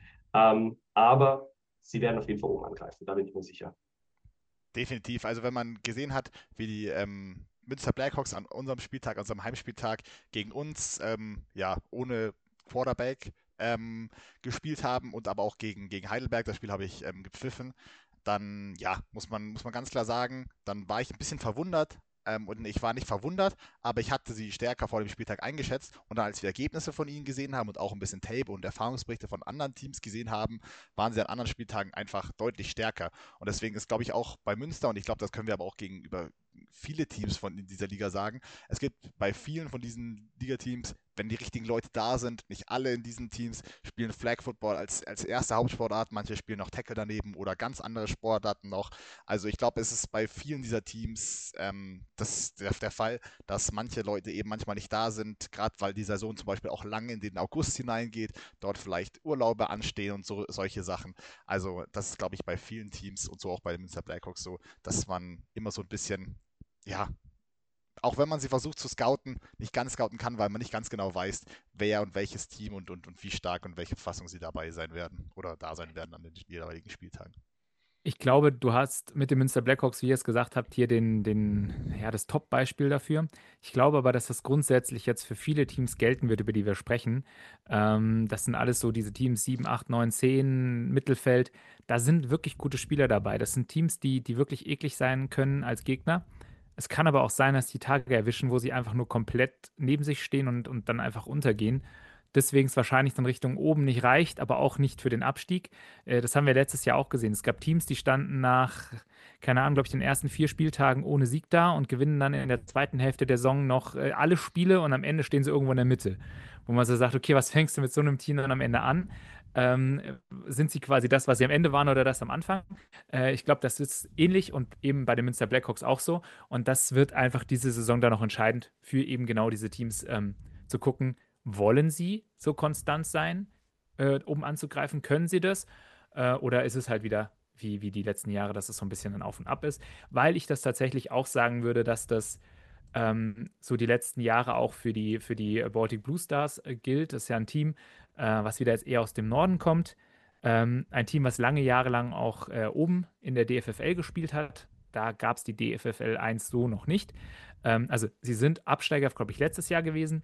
Aber sie werden auf jeden Fall oben angreifen, da bin ich mir sicher. Definitiv. Also wenn man gesehen hat, wie die Münster Blackhawks an unserem Spieltag, an unserem Heimspieltag gegen uns, ja, ohne Quarterback gespielt haben und aber auch gegen Heidelberg, das Spiel habe ich gepfiffen, dann ja, muss man ganz klar sagen, dann war ich ein bisschen verwundert. Und ich war nicht verwundert, aber ich hatte sie stärker vor dem Spieltag eingeschätzt. Und dann, als wir Ergebnisse von ihnen gesehen haben und auch ein bisschen Tape und Erfahrungsberichte von anderen Teams gesehen haben, waren sie an anderen Spieltagen einfach deutlich stärker. Und deswegen ist, glaube ich, auch bei Münster, und ich glaube, das können wir aber auch gegenüber viele Teams von in dieser Liga sagen, es gibt bei vielen von diesen Ligateams, wenn die richtigen Leute da sind, nicht alle in diesen Teams spielen Flag Football als erste Hauptsportart, manche spielen noch Tackle daneben oder ganz andere Sportarten noch. Also ich glaube, es ist bei vielen dieser Teams der Fall, dass manche Leute eben manchmal nicht da sind, gerade weil die Saison zum Beispiel auch lange in den August hineingeht, dort vielleicht Urlaube anstehen und so solche Sachen. Also das ist, glaube ich, bei vielen Teams und so auch bei den Münster Blackhawks so, dass man immer so ein bisschen, ja, auch wenn man sie versucht zu scouten, nicht ganz scouten kann, weil man nicht ganz genau weiß, wer und welches Team und wie stark und welche Fassung sie dabei sein werden oder da sein werden an den jeweiligen Spieltagen. ich glaube, du hast mit den Münster Blackhawks, wie ihr es gesagt habt, hier ja, das Top-Beispiel dafür. Ich glaube aber, dass das grundsätzlich jetzt für viele Teams gelten wird, über die wir sprechen. Das sind alles so diese Teams 7, 8, 9, 10, Mittelfeld. Da sind wirklich gute Spieler dabei. Das sind Teams, die wirklich eklig sein können als Gegner. Es kann aber auch sein, dass die Tage erwischen, wo sie einfach nur komplett neben sich stehen und dann einfach untergehen. Deswegen es wahrscheinlich dann Richtung oben nicht reicht, aber auch nicht für den Abstieg. Das haben wir letztes Jahr auch gesehen. Es gab Teams, die standen nach, keine Ahnung, glaube ich, den ersten 4 Spieltagen ohne Sieg da und gewinnen dann in der zweiten Hälfte der Saison noch alle Spiele und am Ende stehen sie irgendwo in der Mitte. Wo man so sagt, okay, was fängst du mit so einem Team dann am Ende an? Ähm, Sind sie quasi das, was sie am Ende waren oder das am Anfang? Ich glaube, das ist ähnlich und eben bei den Münster Blackhawks auch so. Und das wird einfach diese Saison dann noch entscheidend für eben genau diese Teams zu gucken, wollen sie so konstant sein, um anzugreifen? Können sie das? Oder ist es halt wieder wie die letzten Jahre, dass es so ein bisschen ein Auf und Ab ist? Weil ich das tatsächlich auch sagen würde, dass das so die letzten Jahre auch für die Baltic Blue Stars gilt. Das ist ja ein Team, was wieder jetzt eher aus dem Norden kommt. Ein Team, was lange Jahre lang auch oben in der DFFL gespielt hat. Da gab es die DFFL 1 so noch nicht. Also sie sind Absteiger, glaube ich, letztes Jahr gewesen.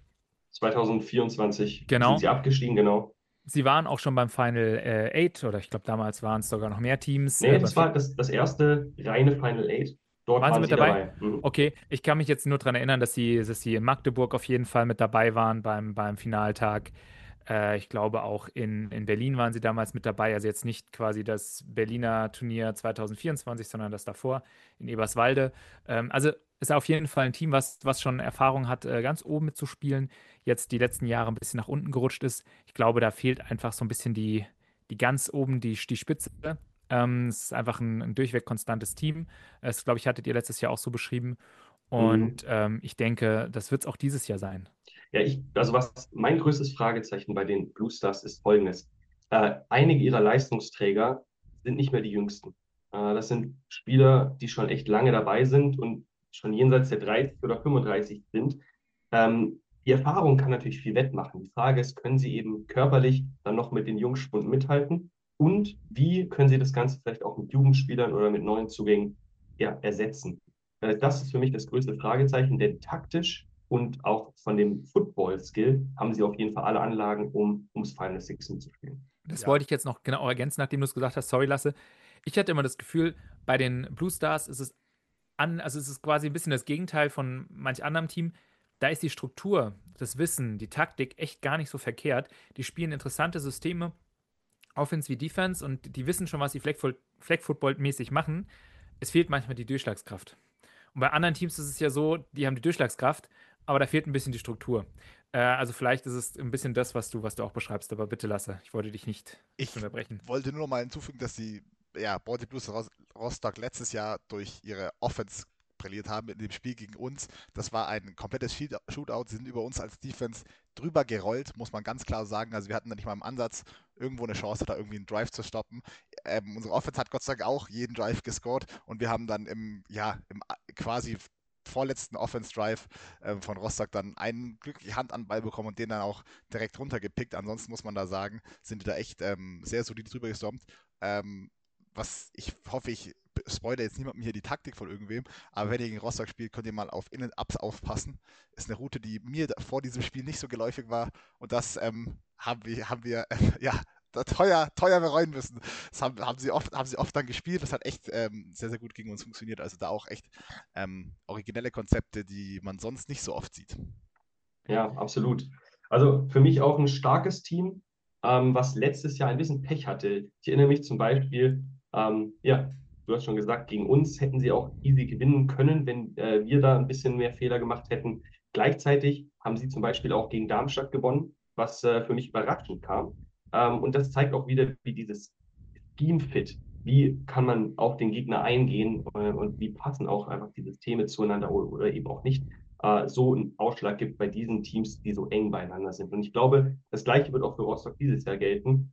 2024 sind Genau. sie abgestiegen, genau. Sie waren auch schon beim Final Eight oder ich glaube, damals waren es sogar noch mehr Teams. Nee, das war das erste reine Final Eight. Dort Waren Sie waren mit sie dabei? dabei. Mhm. Okay, ich kann mich jetzt nur daran erinnern, dass sie in Magdeburg auf jeden Fall mit dabei waren beim Finaltag. Ich glaube auch in Berlin waren sie damals mit dabei. Also jetzt nicht quasi das Berliner Turnier 2024, sondern das davor in Eberswalde. Also ist auf jeden Fall ein Team, was schon Erfahrung hat, ganz oben mitzuspielen. Jetzt die letzten Jahre ein bisschen nach unten gerutscht ist. Ich glaube, da fehlt einfach so ein bisschen die ganz oben, die Spitze. Es ist einfach ein durchweg konstantes Team. Das, glaube ich, hattet ihr letztes Jahr auch so beschrieben. Mhm. Und ich denke, das wird es auch dieses Jahr sein. Ja, also was mein größtes Fragezeichen bei den Blue Stars ist folgendes. Einige ihrer Leistungsträger sind nicht mehr die jüngsten. Das sind Spieler, die schon echt lange dabei sind und schon jenseits der 30 oder 35 sind. Die Erfahrung kann natürlich viel wettmachen. Die Frage ist, können sie eben körperlich dann noch mit den Jungspunden mithalten? Und wie können sie das Ganze vielleicht auch mit Jugendspielern oder mit neuen Zugängen ja, ersetzen? Das ist für mich das größte Fragezeichen, denn taktisch und auch von dem Football-Skill haben sie auf jeden Fall alle Anlagen, um ums Final Six mitzuspielen. Das Ja, wollte ich jetzt noch genau ergänzen, nachdem du es gesagt hast. Sorry, Lasse. Ich hatte immer das Gefühl, bei den Blue Stars ist es also es ist quasi ein bisschen das Gegenteil von manch anderem Team. Da ist die Struktur, das Wissen, die Taktik echt gar nicht so verkehrt. Die spielen interessante Systeme, Offense wie Defense, und die wissen schon, was sie Flag-Football-mäßig machen. Es fehlt manchmal die Durchschlagskraft. Und bei anderen Teams ist es ja so, die haben die Durchschlagskraft, aber da fehlt ein bisschen die Struktur. Also vielleicht ist es ein bisschen das, was du auch beschreibst, aber bitte lasse. Ich wollte dich nicht Ich unterbrechen. wollte nur noch mal hinzufügen, dass die Body Blues Rostock letztes Jahr durch ihre Offense brilliert haben in dem Spiel gegen uns. Das war ein komplettes Shootout. Sie sind über uns als Defense drüber gerollt, muss man ganz klar sagen. Also wir hatten da nicht mal im Ansatz irgendwo eine Chance, da irgendwie einen Drive zu stoppen. Unsere Offense hat Gott sei Dank auch jeden Drive gescored und wir haben dann im quasi vorletzten Offense-Drive von Rostock dann einen glückliche Hand an den Ball bekommen und den dann auch direkt runtergepickt. Ansonsten muss man da sagen, sind die da echt sehr solid drüber gestompt. Was ich hoffe, ich spoilere jetzt niemandem hier die Taktik von irgendwem, aber wenn ihr gegen Rostock spielt, könnt ihr mal auf In-and-Ups aufpassen. Ist eine Route, die mir vor diesem Spiel nicht so geläufig war und das haben wir ja, teuer bereuen müssen. Das haben sie oft dann gespielt. Das hat echt sehr, sehr gut gegen uns funktioniert. Also da auch echt originelle Konzepte, die man sonst nicht so oft sieht. Ja, absolut. Also für mich auch ein starkes Team, was letztes Jahr ein bisschen Pech hatte. Ich erinnere mich zum Beispiel, ja, du hast schon gesagt, gegen uns hätten sie auch easy gewinnen können, wenn wir da ein bisschen mehr Fehler gemacht hätten. Gleichzeitig haben sie zum Beispiel auch gegen Darmstadt gewonnen, was für mich überraschend kam. Und das zeigt auch wieder, wie dieses Scheme-Fit, wie kann man auf den Gegner eingehen und wie passen auch einfach die Systeme zueinander oder eben auch nicht, so einen Ausschlag gibt bei diesen Teams, die so eng beieinander sind. Und ich glaube, das Gleiche wird auch für Rostock dieses Jahr gelten.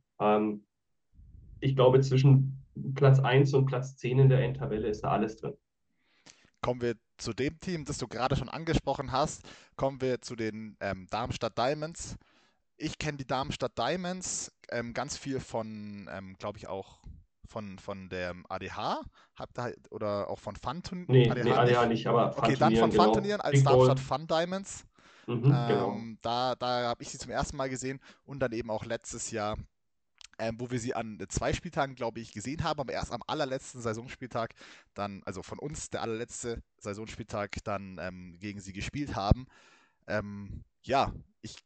Ich glaube, zwischen Platz 1 und Platz 10 in der Endtabelle ist da alles drin. Kommen wir zu dem Team, das du gerade schon angesprochen hast. Kommen wir zu den Darmstadt Diamonds. Ich kenne die Darmstadt Diamonds ganz viel von, glaube ich, auch von der ADH. Oder auch von Nee, ADH ADH nicht. nicht, aber Okay, dann Fun-Turnieren, von genau. Fun-Turnieren als Big Darmstadt Ball, Fun Diamonds. genau. Da habe ich sie zum ersten Mal gesehen und dann eben auch letztes Jahr, wo wir sie an 2 Spieltagen, glaube ich, gesehen haben, aber erst am allerletzten Saisonspieltag dann, also von uns der allerletzte Saisonspieltag dann gegen sie gespielt haben. Ja,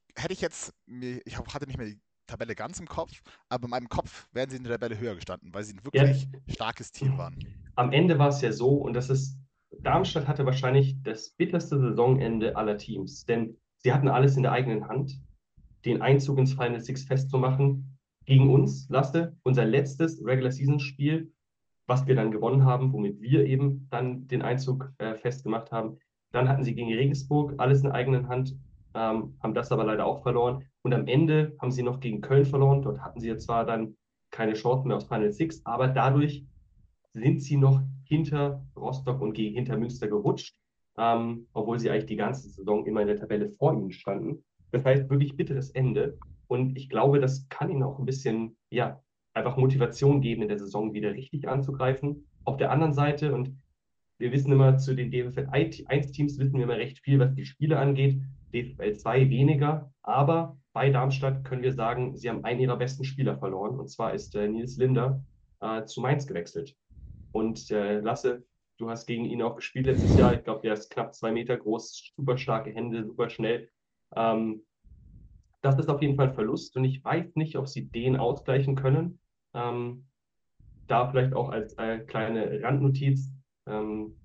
ich hatte nicht mehr die Tabelle ganz im Kopf, aber in meinem Kopf wären sie in der Tabelle höher gestanden, weil sie ein Ja, wirklich starkes Team waren. am Ende war es ja so, und das ist, Darmstadt hatte wahrscheinlich das bitterste Saisonende aller Teams, denn sie hatten alles in der eigenen Hand, den Einzug ins Final Six festzumachen. Gegen uns, Lasse, unser letztes Regular Season Spiel, was wir dann gewonnen haben, womit wir eben dann den Einzug festgemacht haben. Dann hatten sie gegen Regensburg alles in der eigenen Hand, haben das aber leider auch verloren. Und am Ende haben sie noch gegen Köln verloren. Dort hatten sie jetzt zwar dann keine Chance mehr aufs Final Six, aber dadurch sind sie noch hinter Rostock und hinter Münster gerutscht, obwohl sie eigentlich die ganze Saison immer in der Tabelle vor ihnen standen. Das heißt, wirklich bitteres Ende. Und ich glaube, das kann ihnen auch ein bisschen, ja, einfach Motivation geben, in der Saison wieder richtig anzugreifen. Auf der anderen Seite, und wir wissen immer, zu den DFL 1 Teams wissen wir immer recht viel, was die Spiele angeht. DFL 2 weniger. Aber bei Darmstadt können wir sagen, sie haben einen ihrer besten Spieler verloren. Und zwar ist Nils Linder zu Mainz gewechselt. Und Lasse, du hast gegen ihn auch gespielt letztes Jahr. Ich glaube, der ist knapp 2 Meter groß, super starke Hände, super schnell. Ähm, Das ist auf jeden Fall ein Verlust und ich weiß nicht, ob sie den ausgleichen können. Ähm, Da vielleicht auch als kleine Randnotiz. Ähm,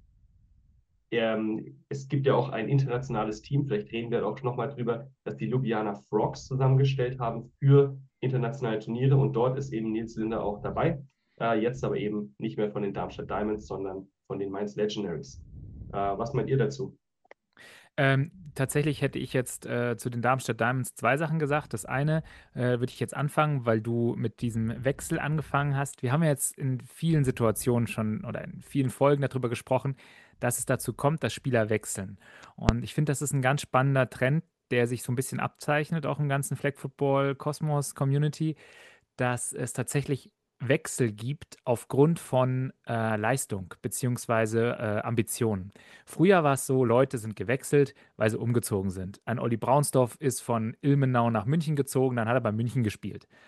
Es gibt ja auch ein internationales Team, vielleicht reden wir auch nochmal drüber, dass die Ljubljana Frogs zusammengestellt haben für internationale Turniere und dort ist eben Nils Linder auch dabei. Jetzt aber eben nicht mehr von den Darmstadt Diamonds, sondern von den Mainz Legionaries. Was meint ihr dazu? Tatsächlich hätte ich jetzt zu den Darmstadt Diamonds zwei Sachen gesagt. Das eine würde ich jetzt anfangen, weil du mit diesem Wechsel angefangen hast. Wir haben ja jetzt in vielen Situationen schon oder in vielen Folgen darüber gesprochen, dass es dazu kommt, dass Spieler wechseln. Und ich finde, das ist ein ganz spannender Trend, der sich so ein bisschen abzeichnet, auch im ganzen Flag Football Kosmos Community, dass es tatsächlich Wechsel gibt aufgrund von Leistung beziehungsweise Ambitionen. Früher war es so, Leute sind gewechselt, weil sie umgezogen sind. Ein Olli Braunsdorf ist von Ilmenau nach München gezogen, dann hat er bei München gespielt.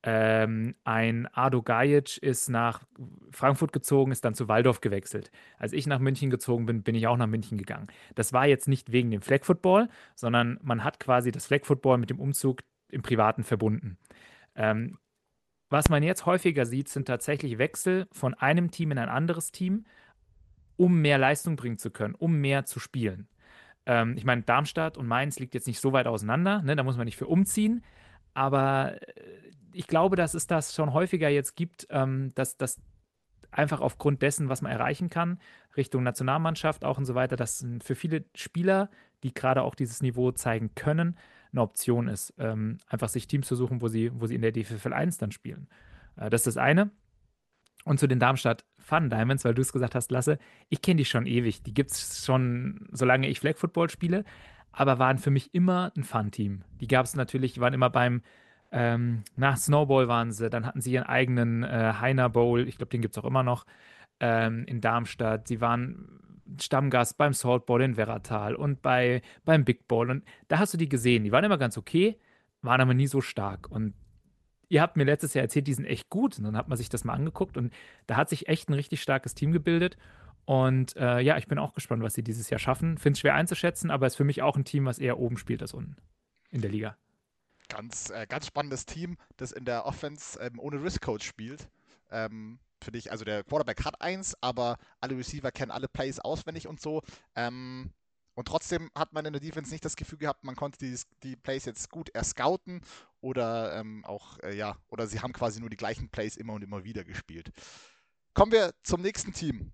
Ein Ado Gajic ist nach Frankfurt gezogen, ist dann zu Waldorf gewechselt. Als ich nach München gezogen bin, bin ich auch nach München gegangen. Das war jetzt nicht wegen dem Flag Football, sondern man hat quasi das Flag Football mit dem Umzug im Privaten verbunden. Ähm, Was man jetzt häufiger sieht, sind tatsächlich Wechsel von einem Team in ein anderes Team, um mehr Leistung bringen zu können, um mehr zu spielen. Ich meine, Darmstadt und Mainz liegt jetzt nicht so weit auseinander, ne? Da muss man nicht für umziehen. Aber ich glaube, dass es das schon häufiger jetzt gibt, dass einfach aufgrund dessen, was man erreichen kann, Richtung Nationalmannschaft auch und so weiter, dass für viele Spieler, die gerade auch dieses Niveau zeigen können, eine Option ist, einfach sich Teams zu suchen, wo sie in der DFL 1 dann spielen. Das ist das eine. Und zu den Darmstadt Fun Diamonds, weil du es gesagt hast, Lasse, ich kenne die schon ewig. Die gibt es schon, solange ich Flag Football spiele, aber waren für mich immer ein Fun-Team. Die gab es natürlich, waren immer nach Snowball waren sie, dann hatten sie ihren eigenen Heiner Bowl, ich glaube, den gibt es auch immer noch, in Darmstadt. Sie waren Stammgast beim Salt Bowl in Werratal und beim Big Bowl. Und da hast du die gesehen. Die waren immer ganz okay, waren aber nie so stark. Und ihr habt mir letztes Jahr erzählt, die sind echt gut. Und dann hat man sich das mal angeguckt und da hat sich echt ein richtig starkes Team gebildet. Und ja, ich bin auch gespannt, was sie dieses Jahr schaffen. Finde es schwer einzuschätzen, aber ist für mich auch ein Team, was eher oben spielt als unten in der Liga. Ganz spannendes Team, das in der Offense ohne Risk-Coach spielt. Finde ich, also der Quarterback hat eins, aber alle Receiver kennen alle Plays auswendig und so. Und trotzdem hat man in der Defense nicht das Gefühl gehabt, man konnte die Plays jetzt gut erscouten oder oder sie haben quasi nur die gleichen Plays immer und immer wieder gespielt. Kommen wir zum nächsten Team.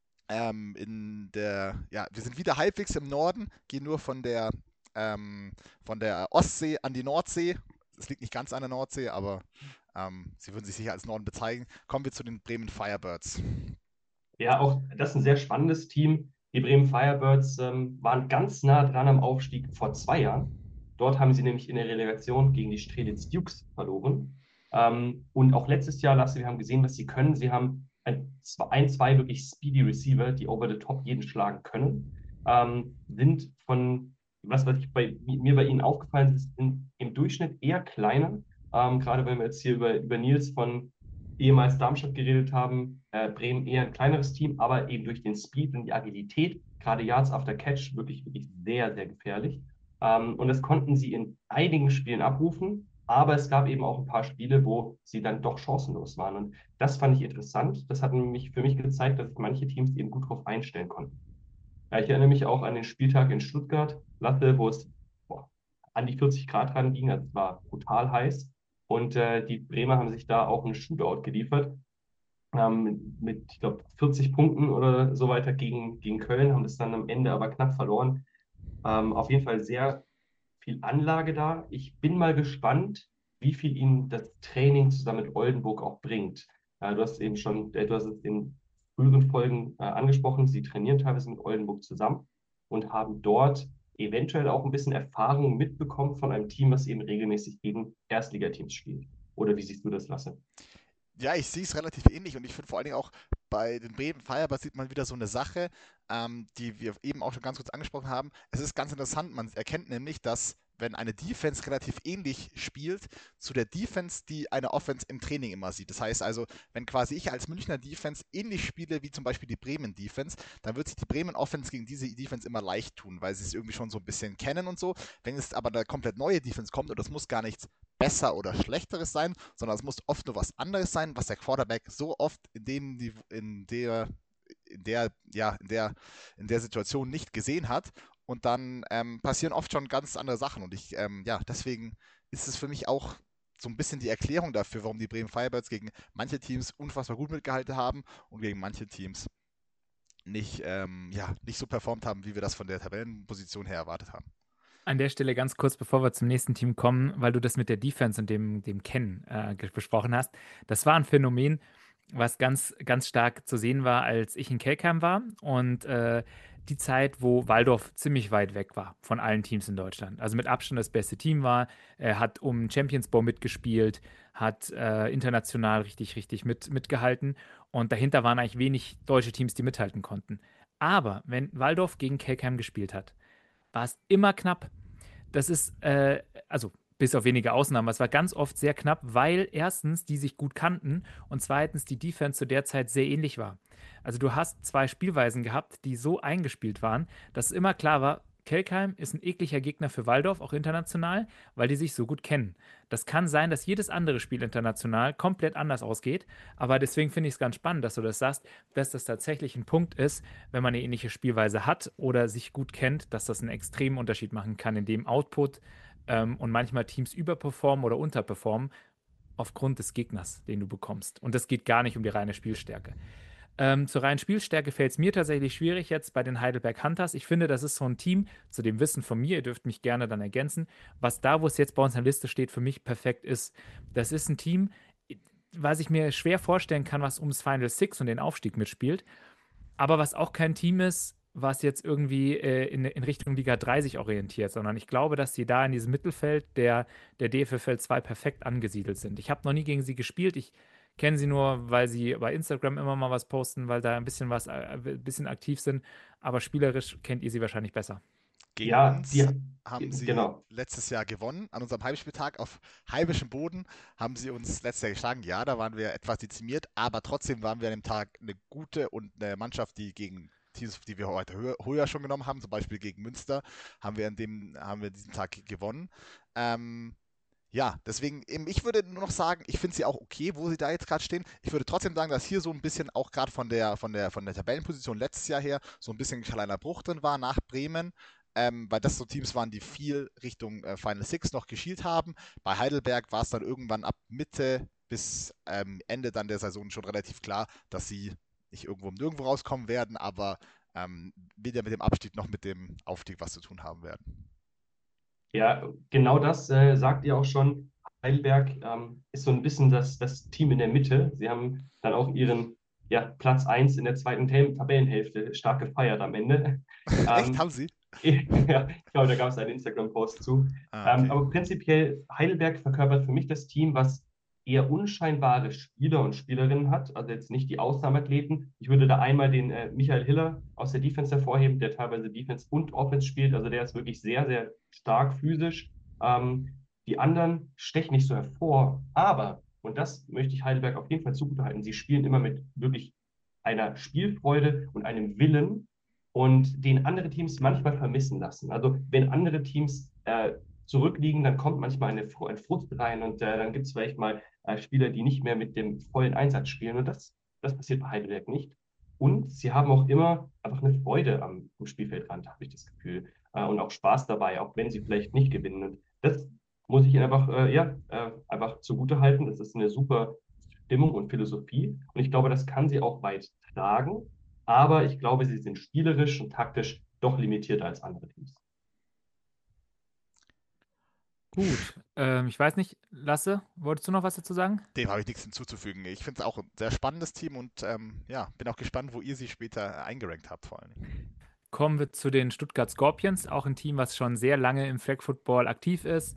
Wir sind wieder halbwegs im Norden, gehen nur von der Ostsee an die Nordsee. Es liegt nicht ganz an der Nordsee, aber sie würden sich sicher als Norden bezeichnen. Kommen wir zu den Bremen Firebirds. Ja, auch das ist ein sehr spannendes Team. Die Bremen Firebirds waren ganz nah dran am Aufstieg vor 2 Jahren. Dort haben sie nämlich in der Relegation gegen die Strelitz Dukes verloren. Und auch letztes Jahr, Lasse, wir haben gesehen, was sie können. Sie haben zwei wirklich speedy Receiver, die over the top jeden schlagen können. Sind was mir bei ihnen aufgefallen ist, sind im Durchschnitt eher kleiner. Gerade wenn wir jetzt hier über Nils von ehemals Darmstadt geredet haben, Bremen eher ein kleineres Team, aber eben durch den Speed und die Agilität, gerade Yards after Catch, wirklich, wirklich sehr, sehr gefährlich. Und das konnten sie in einigen Spielen abrufen, aber es gab eben auch ein paar Spiele, wo sie dann doch chancenlos waren. Und das fand ich interessant. Das hat nämlich für mich gezeigt, dass sich manche Teams eben gut darauf einstellen konnten. Ja, ich erinnere mich auch an den Spieltag in Stuttgart, Lasse, wo es an die 40 Grad ranging. Also es war brutal heiß. Und die Bremer haben sich da auch einen Shootout geliefert. Ich glaube, 40 Punkten oder so weiter gegen Köln, haben das dann am Ende aber knapp verloren. Auf jeden Fall sehr viel Anlage da. Ich bin mal gespannt, wie viel ihnen das Training zusammen mit Oldenburg auch bringt. Du hast es in früheren Folgen angesprochen, sie trainieren teilweise mit Oldenburg zusammen und haben dort eventuell auch ein bisschen Erfahrung mitbekommen von einem Team, was eben regelmäßig gegen Erstligateams spielt. Oder wie siehst du das, Lasse? Ja, ich sehe es relativ ähnlich und ich finde vor allen Dingen auch bei den Bremen Firebirds sieht man wieder so eine Sache, die wir eben auch schon ganz kurz angesprochen haben. Es ist ganz interessant, man erkennt nämlich, dass wenn eine Defense relativ ähnlich spielt zu der Defense, die eine Offense im Training immer sieht. Das heißt also, wenn quasi ich als Münchner Defense ähnlich spiele wie zum Beispiel die Bremen Defense, dann wird sich die Bremen Offense gegen diese Defense immer leicht tun, weil sie es irgendwie schon so ein bisschen kennen und so. Wenn es aber eine komplett neue Defense kommt, und das muss gar nichts besser oder schlechteres sein, sondern es muss oft nur was anderes sein, was der Quarterback so oft in der Situation nicht gesehen hat. Und dann passieren oft schon ganz andere Sachen. Und deswegen ist es für mich auch so ein bisschen die Erklärung dafür, warum die Bremen Firebirds gegen manche Teams unfassbar gut mitgehalten haben und gegen manche Teams nicht so performt haben, wie wir das von der Tabellenposition her erwartet haben. An der Stelle ganz kurz, bevor wir zum nächsten Team kommen, weil du das mit der Defense und dem Kennen besprochen hast. Das war ein Phänomen, was ganz, ganz stark zu sehen war, als ich in Kelkheim war und die Zeit, wo Waldorf ziemlich weit weg war von allen Teams in Deutschland. Also mit Abstand das beste Team war. Er hat um Champions Bowl mitgespielt, hat international richtig, richtig mitgehalten und dahinter waren eigentlich wenig deutsche Teams, die mithalten konnten. Aber wenn Waldorf gegen Kelkheim gespielt hat, war es immer knapp. Das ist, also bis auf wenige Ausnahmen. Es war ganz oft sehr knapp, weil erstens die sich gut kannten und zweitens die Defense zu der Zeit sehr ähnlich war. Also du hast zwei Spielweisen gehabt, die so eingespielt waren, dass immer klar war, Kelkheim ist ein ekliger Gegner für Waldorf, auch international, weil die sich so gut kennen. Das kann sein, dass jedes andere Spiel international komplett anders ausgeht, aber deswegen finde ich es ganz spannend, dass du das sagst, dass das tatsächlich ein Punkt ist, wenn man eine ähnliche Spielweise hat oder sich gut kennt, dass das einen extremen Unterschied machen kann, in dem Output und manchmal Teams überperformen oder unterperformen aufgrund des Gegners, den du bekommst. Und das geht gar nicht um die reine Spielstärke. Zur reinen Spielstärke fällt es mir tatsächlich schwierig jetzt bei den Heidelberg Hunters. Ich finde, das ist so ein Team, zu dem Wissen von mir, ihr dürft mich gerne dann ergänzen, was da, wo es jetzt bei uns in der Liste steht, für mich perfekt ist. Das ist ein Team, was ich mir schwer vorstellen kann, was ums Final Six und den Aufstieg mitspielt, aber was auch kein Team ist, was jetzt irgendwie in Richtung Liga 3 sich orientiert, sondern ich glaube, dass sie da in diesem Mittelfeld der DFFL 2 perfekt angesiedelt sind. Ich habe noch nie gegen sie gespielt. Ich kenne sie nur, weil sie bei Instagram immer mal was posten, weil da ein bisschen aktiv sind. Aber spielerisch kennt ihr sie wahrscheinlich besser. Gegen Ja, uns haben sie genau. letztes Jahr gewonnen. An unserem Heimspieltag auf heimischem Boden haben sie uns letztes Jahr geschlagen. Ja, da waren wir etwas dezimiert, aber trotzdem waren wir an dem Tag eine gute und eine Mannschaft, die gegen Teams, die wir heute höher schon genommen haben, zum Beispiel gegen Münster, haben wir diesen Tag gewonnen. Ähm, ja, deswegen, ich würde nur noch sagen, ich finde sie auch okay, wo sie da jetzt gerade stehen. Ich würde trotzdem sagen, dass hier so ein bisschen auch gerade von der Tabellenposition letztes Jahr her so ein bisschen ein kleiner Bruch drin war nach Bremen, weil das so Teams waren, die viel Richtung Final Six noch geschielt haben. Bei Heidelberg war es dann irgendwann ab Mitte bis Ende dann der Saison schon relativ klar, dass sie nicht irgendwo um nirgendwo rauskommen werden, aber weder mit dem Abstieg noch mit dem Aufstieg was zu tun haben werden. Ja, genau das sagt ihr auch schon. Heidelberg ist so ein bisschen das Team in der Mitte. Sie haben dann auch ihren Platz 1 in der zweiten Tabellenhälfte stark gefeiert am Ende. Echt, haben Ähm, sie? ja, ich glaube, da gab es einen Instagram-Post zu. Ah, okay. Aber prinzipiell, Heidelberg verkörpert für mich das Team, was eher unscheinbare Spieler und Spielerinnen hat, also jetzt nicht die Ausnahmeathleten. Ich würde da einmal den Michael Hiller aus der Defense hervorheben, der teilweise Defense und Offense spielt. Also der ist wirklich sehr, sehr stark physisch. Ähm, die anderen stechen nicht so hervor, aber, und das möchte ich Heidelberg auf jeden Fall zugutehalten, sie spielen immer mit wirklich einer Spielfreude und einem Willen und den andere Teams manchmal vermissen lassen. Also wenn andere Teams zurückliegen, dann kommt manchmal ein Frust rein und dann gibt es vielleicht mal Spieler, die nicht mehr mit dem vollen Einsatz spielen und das passiert bei Heidelberg nicht. Und sie haben auch immer einfach eine Freude am Spielfeldrand, habe ich das Gefühl. Und auch Spaß dabei, auch wenn sie vielleicht nicht gewinnen. Und das muss ich ihnen einfach, einfach zugute halten. Das ist eine super Stimmung und Philosophie. Und ich glaube, das kann sie auch weit tragen. Aber ich glaube, sie sind spielerisch und taktisch doch limitierter als andere Teams. Gut, ich weiß nicht, Lasse, wolltest du noch was dazu sagen? Dem habe ich nichts hinzuzufügen. Ich finde es auch ein sehr spannendes Team und ja, bin auch gespannt, wo ihr sie später eingerankt habt, vor allem. Kommen wir zu den Stuttgart Scorpions, auch ein Team, was schon sehr lange im Flag Football aktiv ist.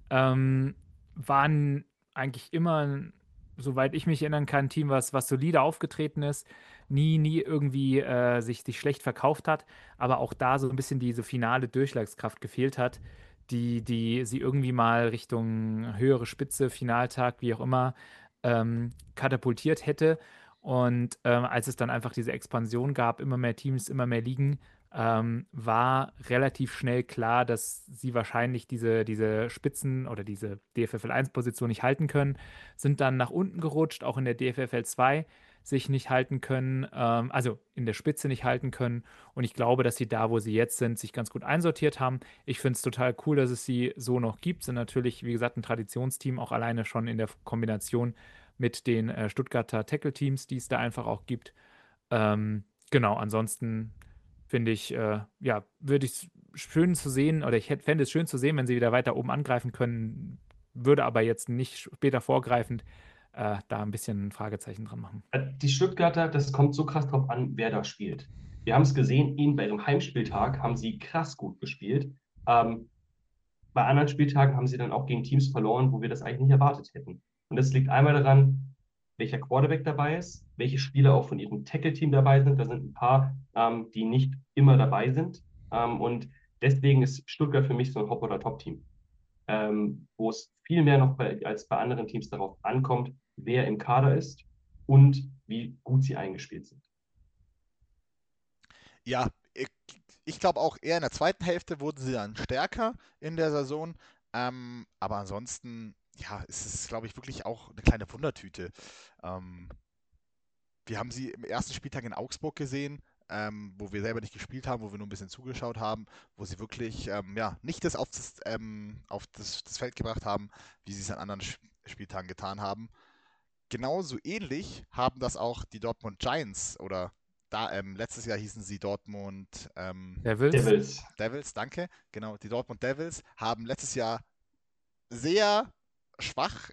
Waren eigentlich immer, soweit ich mich erinnern kann, ein Team, was solide aufgetreten ist, nie irgendwie sich schlecht verkauft hat, aber auch da so ein bisschen diese finale Durchschlagskraft gefehlt hat, die sie irgendwie mal Richtung höhere Spitze, Finaltag, wie auch immer, katapultiert hätte. Und als es dann einfach diese Expansion gab, immer mehr Teams, immer mehr Ligen, war relativ schnell klar, dass sie wahrscheinlich diese Spitzen oder diese DFFL 1-Position nicht halten können, sind dann nach unten gerutscht, auch in der DFFL 2 sich nicht halten können, also in der Spitze nicht halten können. Und ich glaube, dass sie da, wo sie jetzt sind, sich ganz gut einsortiert haben. Ich finde es total cool, dass es sie so noch gibt. Sind natürlich, wie gesagt, ein Traditionsteam, auch alleine schon in der Kombination mit den Stuttgarter Tackle-Teams, die es da einfach auch gibt. Genau, ansonsten finde ich, ja, würde ich es schön zu sehen, oder fände es schön zu sehen, wenn sie wieder weiter oben angreifen können, würde aber jetzt nicht später vorgreifend da ein bisschen ein Fragezeichen dran machen. Die Stuttgarter, das kommt so krass drauf an, wer da spielt. Wir haben es gesehen, ihnen bei ihrem Heimspieltag haben sie krass gut gespielt. Ähm, bei anderen Spieltagen haben sie dann auch gegen Teams verloren, wo wir das eigentlich nicht erwartet hätten. Und das liegt einmal daran, welcher Quarterback dabei ist, welche Spieler auch von ihrem Tackle-Team dabei sind. Da sind ein paar, die nicht immer dabei sind. Und deswegen ist Stuttgart für mich so ein Hop- oder Top-Team. wo es viel mehr noch als bei anderen Teams darauf ankommt, wer im Kader ist und wie gut sie eingespielt sind. Ja, ich glaube auch eher in der zweiten Hälfte wurden sie dann stärker in der Saison. Aber ansonsten, ja, ist es, glaube ich, wirklich auch eine kleine Wundertüte. Ähm, Wir haben sie im ersten Spieltag in Augsburg gesehen, wo wir selber nicht gespielt haben, wo wir nur ein bisschen zugeschaut haben, wo sie wirklich ja, nicht das auf das Feld gebracht haben, wie sie es an anderen Spieltagen getan haben. Genauso ähnlich haben das auch die Dortmund Giants oder letztes Jahr hießen sie Dortmund Devils. Devils. Devils, danke. Genau, die Dortmund Devils haben letztes Jahr sehr schwach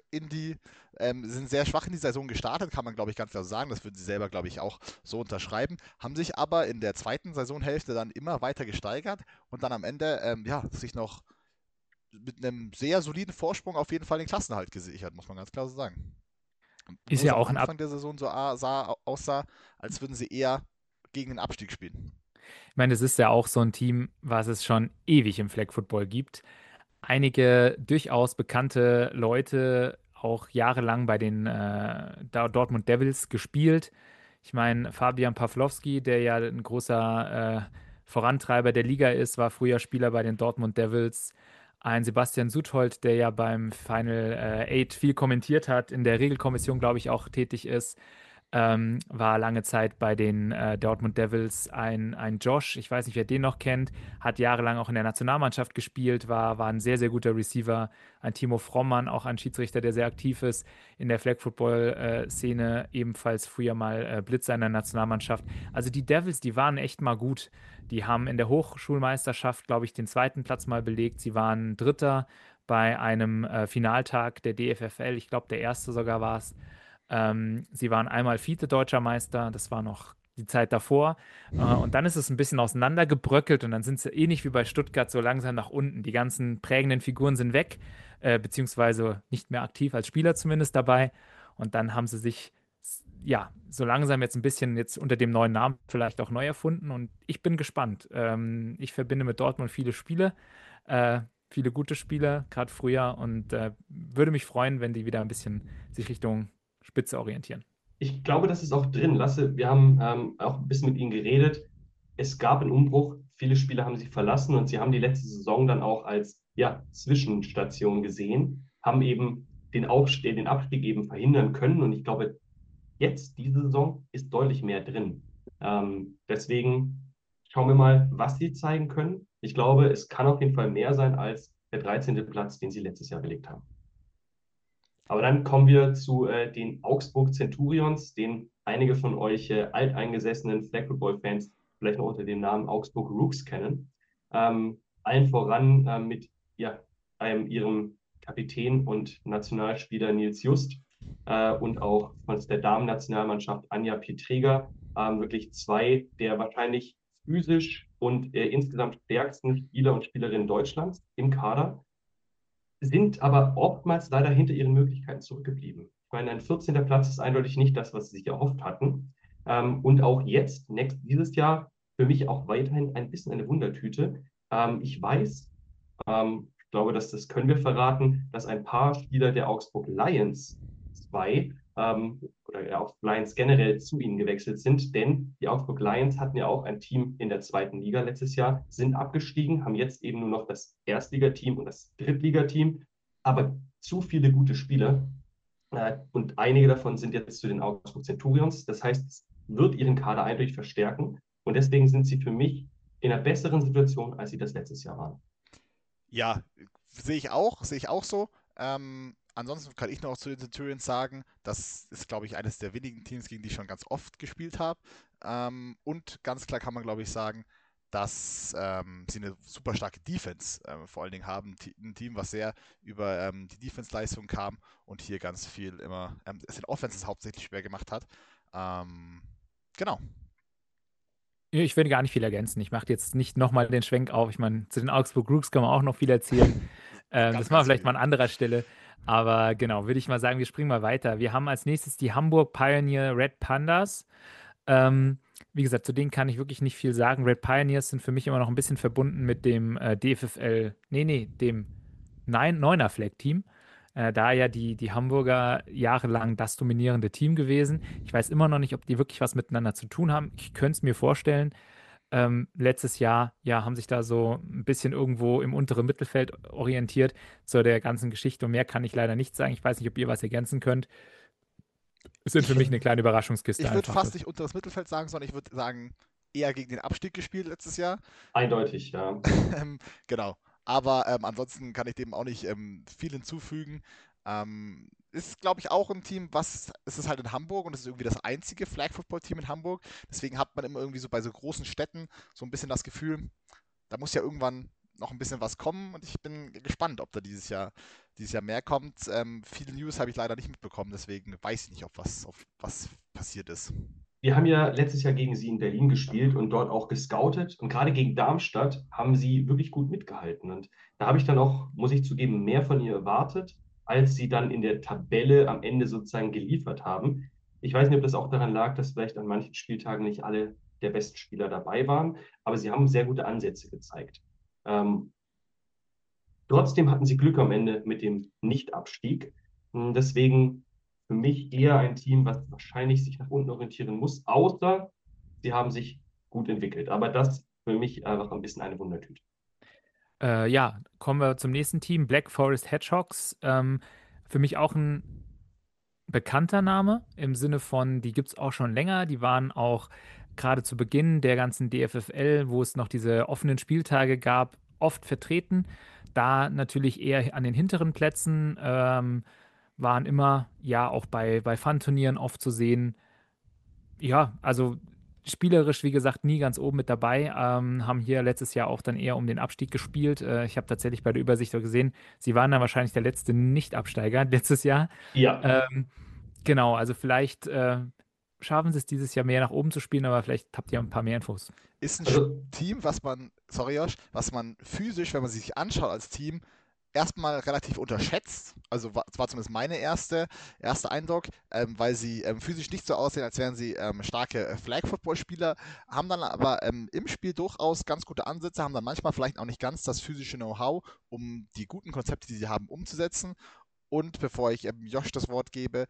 sind sehr schwach in die Saison gestartet, kann man glaube ich ganz klar so sagen. Das würden sie selber glaube ich auch so unterschreiben. Haben sich aber in der zweiten Saisonhälfte dann immer weiter gesteigert und dann am Ende ja, sich noch mit einem sehr soliden Vorsprung auf jeden Fall den Klassenerhalt gesichert, muss man ganz klar so sagen. Ist Wo es ja am auch ein Anfang der Saison so aussah, als würden sie eher gegen den Abstieg spielen. Ich meine, es ist ja auch so ein Team, was es schon ewig im Flag Football gibt. Einige durchaus bekannte Leute auch jahrelang bei den Dortmund Devils gespielt. Ich meine, Fabian Pawlowski, der ja ein großer Vorantreiber der Liga ist, war früher Spieler bei den Dortmund Devils. Ein Sebastian Suthold, der ja beim Final Eight viel kommentiert hat, in der Regelkommission, glaube ich, auch tätig ist. War lange Zeit bei den Dortmund Devils ein Josh, ich weiß nicht, wer den noch kennt, hat jahrelang auch in der Nationalmannschaft gespielt, war ein sehr, sehr guter Receiver. Ein Timo Frommann, auch ein Schiedsrichter, der sehr aktiv ist in der Flag-Football-Szene, ebenfalls früher mal Blitzer in der Nationalmannschaft. Also die Devils, die waren echt mal gut. Die haben in der Hochschulmeisterschaft, glaube ich, den zweiten Platz mal belegt. Sie waren Dritter bei einem Finaltag der DFFL, ich glaube, der erste sogar war es. Sie waren einmal Vize-Deutscher Meister, das war noch die Zeit davor. Und dann ist es ein bisschen auseinandergebröckelt und dann sind sie ähnlich wie bei Stuttgart so langsam nach unten. Die ganzen prägenden Figuren sind weg, beziehungsweise nicht mehr aktiv als Spieler zumindest dabei. Und dann haben sie sich ja so langsam jetzt ein bisschen jetzt unter dem neuen Namen vielleicht auch neu erfunden. Und ich bin gespannt. Ich verbinde mit Dortmund viele Spiele. Äh, Viele gute Spiele, gerade früher, und würde mich freuen, wenn die wieder ein bisschen sich Richtung Spitze orientieren. Ich glaube, das ist auch drin. Lasse, wir haben auch ein bisschen mit ihnen geredet. Es gab einen Umbruch. Viele Spieler haben sie verlassen und sie haben die letzte Saison dann auch als ja, Zwischenstation gesehen, haben eben den Abstieg eben verhindern können. Und ich glaube, jetzt, diese Saison, ist deutlich mehr drin. Deswegen schauen wir mal, was sie zeigen können. Ich glaube, es kann auf jeden Fall mehr sein als der 13. Platz, den sie letztes Jahr belegt haben. Aber dann kommen wir zu den Augsburg Centurions, den einige von euch alteingesessenen Flag Football-Fans vielleicht noch unter dem Namen Augsburg Rooks kennen. Allen voran mit ja, ihrem Kapitän und Nationalspieler Nils Just und auch von der Damen-Nationalmannschaft Anja Pietrega. Wirklich zwei der wahrscheinlich physisch und insgesamt stärksten Spieler und Spielerinnen Deutschlands im Kader, sind aber oftmals leider hinter ihren Möglichkeiten zurückgeblieben. Ich meine, ein 14. Platz ist eindeutig nicht das, was sie sich erhofft hatten. Und auch jetzt, dieses Jahr, für mich auch weiterhin ein bisschen eine Wundertüte. Ich weiß, ich glaube, das können wir verraten, dass ein paar Spieler der Augsburg Lions 2 oder der Augsburg Lions generell zu ihnen gewechselt sind, denn die Augsburg Lions hatten ja auch ein Team in der zweiten Liga letztes Jahr, sind abgestiegen, haben jetzt eben nur noch das Erstligateam und das Drittligateam, aber zu viele gute Spieler und einige davon sind jetzt zu den Augsburg Centurions. Das heißt, es wird ihren Kader eindeutig verstärken und deswegen sind sie für mich in einer besseren Situation, als sie das letztes Jahr waren. Ja, sehe ich auch so. Ansonsten kann ich noch zu den Centurions sagen, das ist, glaube ich, eines der wenigen Teams, gegen die ich schon ganz oft gespielt habe. Und ganz klar kann man, glaube ich, sagen, dass sie eine super starke Defense vor allen Dingen haben. Ein Team, was sehr über die Defense-Leistung kam und hier ganz viel immer es den Offenses hauptsächlich schwer gemacht hat. Genau. Ich würde gar nicht viel ergänzen. Ich mache jetzt nicht nochmal den Schwenk auf. Ich meine, zu den Augsburg Rooks kann man auch noch viel erzählen. Ganz, Das machen wir ganz vielleicht viel. mal an anderer Stelle. Aber genau, würde ich mal sagen, wir springen mal weiter. Wir haben als nächstes die Hamburg Pioneer Red Pandas. Ähm, Wie gesagt, zu denen kann ich wirklich nicht viel sagen. Red Pioneers sind für mich immer noch ein bisschen verbunden mit dem DFFL. Nee, dem Neuner Flag-Team. Da ja die Hamburger jahrelang das dominierende Team gewesen. Ich weiß immer noch nicht, ob die wirklich was miteinander zu tun haben. Ich könnte es mir vorstellen. Letztes Jahr, ja, haben sich da so ein bisschen irgendwo im unteren Mittelfeld orientiert zu der ganzen Geschichte. Und mehr kann ich leider nicht sagen. Ich weiß nicht, ob ihr was ergänzen könnt. Es sind für Ich, mich eine kleine Überraschungskiste ich würde einfach. fast nicht unter das Mittelfeld sagen, sondern ich würde sagen, eher gegen den Abstieg gespielt letztes Jahr. Eindeutig, ja. Genau. Aber ansonsten kann ich dem auch nicht viel hinzufügen. Ist, glaube ich, auch ein Team, es ist halt in Hamburg und es ist irgendwie das einzige Flag-Football-Team in Hamburg. Deswegen hat man immer irgendwie so bei so großen Städten so ein bisschen das Gefühl, da muss ja irgendwann noch ein bisschen was kommen und ich bin gespannt, ob da dieses Jahr mehr kommt. Viele News habe ich leider nicht mitbekommen, deswegen weiß ich nicht, auf was passiert ist. Wir haben ja letztes Jahr gegen sie in Berlin gespielt und dort auch gescoutet. Und gerade gegen Darmstadt haben sie wirklich gut mitgehalten. Und da habe ich dann auch, muss ich zugeben, mehr von ihr erwartet, als sie dann in der Tabelle am Ende sozusagen geliefert haben. Ich weiß nicht, ob das auch daran lag, dass vielleicht an manchen Spieltagen nicht alle der besten Spieler dabei waren, aber sie haben sehr gute Ansätze gezeigt. Ähm, Trotzdem hatten sie Glück am Ende mit dem Nichtabstieg. Deswegen für mich eher ein Team, was wahrscheinlich sich nach unten orientieren muss, außer sie haben sich gut entwickelt. Aber das für mich einfach ein bisschen eine Wundertüte. Ja, kommen wir zum nächsten Team, Black Forest Hedgehogs. Für mich auch ein bekannter Name im Sinne von, die gibt es auch schon länger. Die waren auch gerade zu Beginn der ganzen DFFL, wo es noch diese offenen Spieltage gab, oft vertreten. Da natürlich eher an den hinteren Plätzen, waren immer ja auch bei Fun-Turnieren oft zu sehen. Ja, also spielerisch, wie gesagt, nie ganz oben mit dabei. Haben hier letztes Jahr auch dann eher um den Abstieg gespielt. Ich habe tatsächlich bei der Übersicht gesehen, sie waren dann wahrscheinlich der letzte Nicht-Absteiger letztes Jahr. Ja, Ähm, genau, also vielleicht schaffen sie es dieses Jahr mehr nach oben zu spielen, aber vielleicht habt ihr ein paar mehr Infos. Ist ein also Team, sorry Josh, was man physisch, wenn man sich anschaut als Team, erstmal relativ unterschätzt. Also war zumindest meine erster Eindruck, weil sie physisch nicht so aussehen, als wären sie starke Flag-Football-Spieler, haben dann aber im Spiel durchaus ganz gute Ansätze, haben dann manchmal vielleicht auch nicht ganz das physische Know-how, um die guten Konzepte, die sie haben, umzusetzen. Und bevor ich Josh das Wort gebe,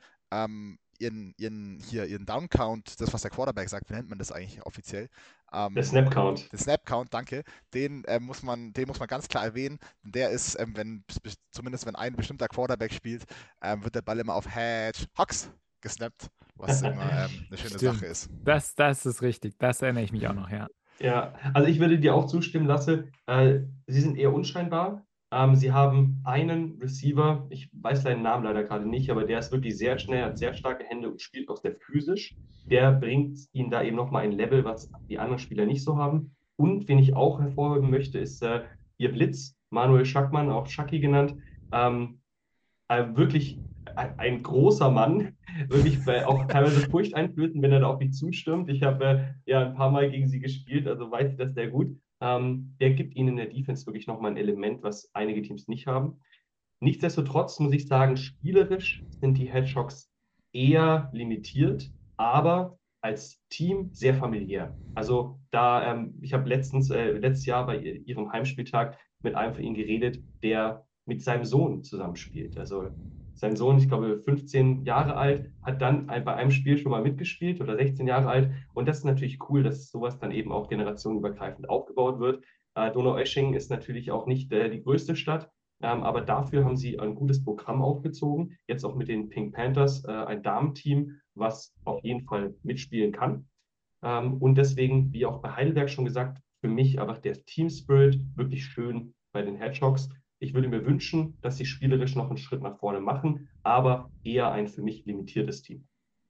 ihren Down-Count, das, was der Quarterback sagt, wie nennt man das eigentlich offiziell? der Ähm, Snap-Count. den Snap-Count, danke, den muss man ganz klar erwähnen. Der ist, zumindest wenn ein bestimmter Quarterback spielt, wird der Ball immer auf Hedgehogs gesnappt, was immer eine schöne Sache Stimmt. ist. Das ist richtig. Das erinnere ich mich auch noch, ja. Ja, also ich würde dir auch zustimmen, Lasse. Sie sind eher unscheinbar. Sie haben einen Receiver, ich weiß seinen Namen leider gerade nicht, aber der ist wirklich sehr schnell, hat sehr starke Hände und spielt auch sehr physisch. Der bringt ihnen da eben nochmal ein Level, was die anderen Spieler nicht so haben. Und wen ich auch hervorheben möchte, ist ihr Blitz, Manuel Schackmann, auch Schacki genannt. Ähm, wirklich ein großer Mann, wirklich auch teilweise furchteinflößend, wenn er da auf mich zustürmt. Ich habe ja ein paar Mal gegen sie gespielt, also weiß ich das sehr gut. Der gibt ihnen in der Defense wirklich nochmal ein Element, was einige Teams nicht haben. Nichtsdestotrotz muss ich sagen, spielerisch sind die Hedgehogs eher limitiert, aber als Team sehr familiär. Also ich habe letztes Jahr bei ihrem Heimspieltag mit einem von ihnen geredet, der mit seinem Sohn zusammenspielt. Also sein Sohn, ich glaube 15 Jahre alt, hat dann bei einem Spiel schon mal mitgespielt oder 16 Jahre alt. Und das ist natürlich cool, dass sowas dann eben auch generationenübergreifend aufgebaut wird. Donaueschingen ist natürlich auch nicht die größte Stadt, aber dafür haben sie ein gutes Programm aufgezogen. Jetzt auch mit den Pink Panthers, ein Damenteam, was auf jeden Fall mitspielen kann. Und deswegen, wie auch bei Heidelberg schon gesagt, für mich einfach der Team Spirit wirklich schön bei den Hedgehogs. Ich würde mir wünschen, dass sie spielerisch noch einen Schritt nach vorne machen, aber eher ein für mich limitiertes Team.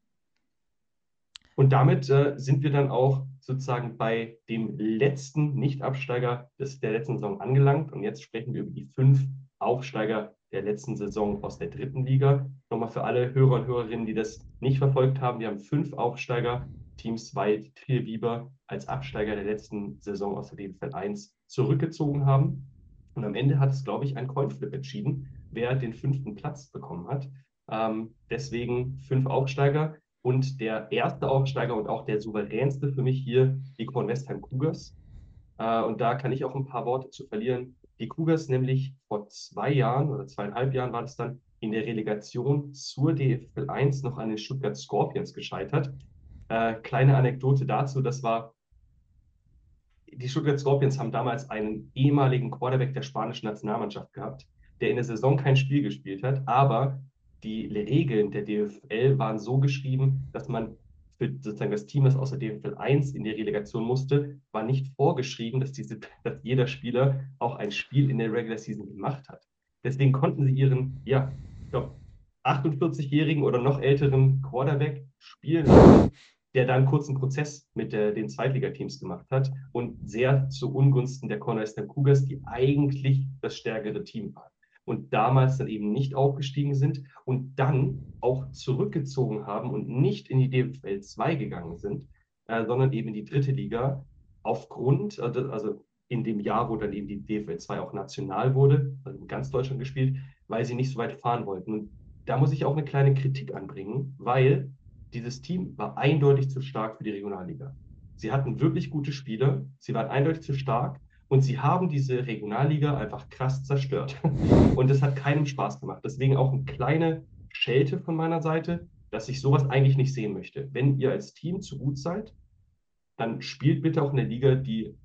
Und damit sind wir dann auch sozusagen bei dem letzten Nicht-Absteiger der letzten Saison angelangt. Und jetzt sprechen wir über die 5 Aufsteiger der letzten Saison aus der dritten Liga. Nochmal für alle Hörer und Hörerinnen, die das nicht verfolgt haben. Wir haben 5 Aufsteiger, Team 2, Trier Biber, als Absteiger der letzten Saison aus der DFL 1 zurückgezogen haben. Und am Ende hat es, glaube ich, ein Coinflip entschieden, wer den 5. Platz bekommen hat. Deswegen 5 Aufsteiger. Und der erste Aufsteiger und auch der souveränste für mich hier, die Kornwestheim Cougars. Und da kann ich auch ein paar Worte zu verlieren. die Cougars nämlich vor 2 Jahren oder 2,5 Jahren war das dann in der Relegation zur DFL 1 noch an den Stuttgart Scorpions gescheitert. Kleine Anekdote dazu, die Stuttgart Scorpions haben damals einen ehemaligen Quarterback der spanischen Nationalmannschaft gehabt, der in der Saison kein Spiel gespielt hat, aber die Regeln der DFL waren so geschrieben, dass man für sozusagen das Team, das aus der DFL 1 in die Relegation musste, war nicht vorgeschrieben, dass jeder Spieler auch ein Spiel in der Regular Season gemacht hat. Deswegen konnten sie ihren, ja, ich glaube, 48-jährigen oder noch älteren Quarterback spielen lassen, der dann einen kurzen Prozess mit den Zweitligateams gemacht hat und sehr zu Ungunsten der Cornwall Cougars, die eigentlich das stärkere Team waren und damals dann eben nicht aufgestiegen sind und dann auch zurückgezogen haben und nicht in die DFL 2 gegangen sind, sondern eben in die dritte Liga aufgrund, also in dem Jahr, wo dann eben die DFL 2 auch national wurde, also in ganz Deutschland gespielt, weil sie nicht so weit fahren wollten. Und da muss ich auch eine kleine Kritik anbringen, weil dieses Team war eindeutig zu stark für die Regionalliga. Sie hatten wirklich gute Spieler, sie waren eindeutig zu stark und sie haben diese Regionalliga einfach krass zerstört. Und das hat keinem Spaß gemacht. Deswegen auch eine kleine Schelte von meiner Seite, dass ich sowas eigentlich nicht sehen möchte. Wenn ihr als Team zu gut seid, dann spielt bitte auch in der Liga,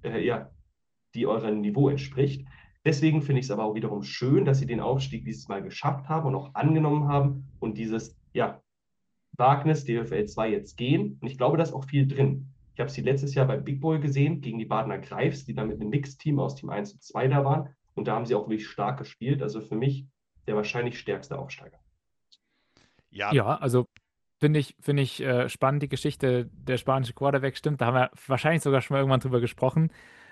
die eurem Niveau entspricht. Deswegen finde ich es aber auch wiederum schön, dass sie den Aufstieg dieses Mal geschafft haben und auch angenommen haben und dieses, ja, Wagnis DFL 2 jetzt gehen. Und ich glaube, da ist auch viel drin. Ich habe sie letztes Jahr beim Big Bowl gesehen, gegen die Badener Greifs, die dann mit einem Mixteam aus Team 1 und 2 da waren. Und da haben sie auch wirklich stark gespielt. Also für mich der wahrscheinlich stärkste Aufsteiger. Ja, Ja, also finde ich spannend, die Geschichte. Der spanische Quarterback stimmt, da haben wir wahrscheinlich sogar schon mal irgendwann drüber gesprochen.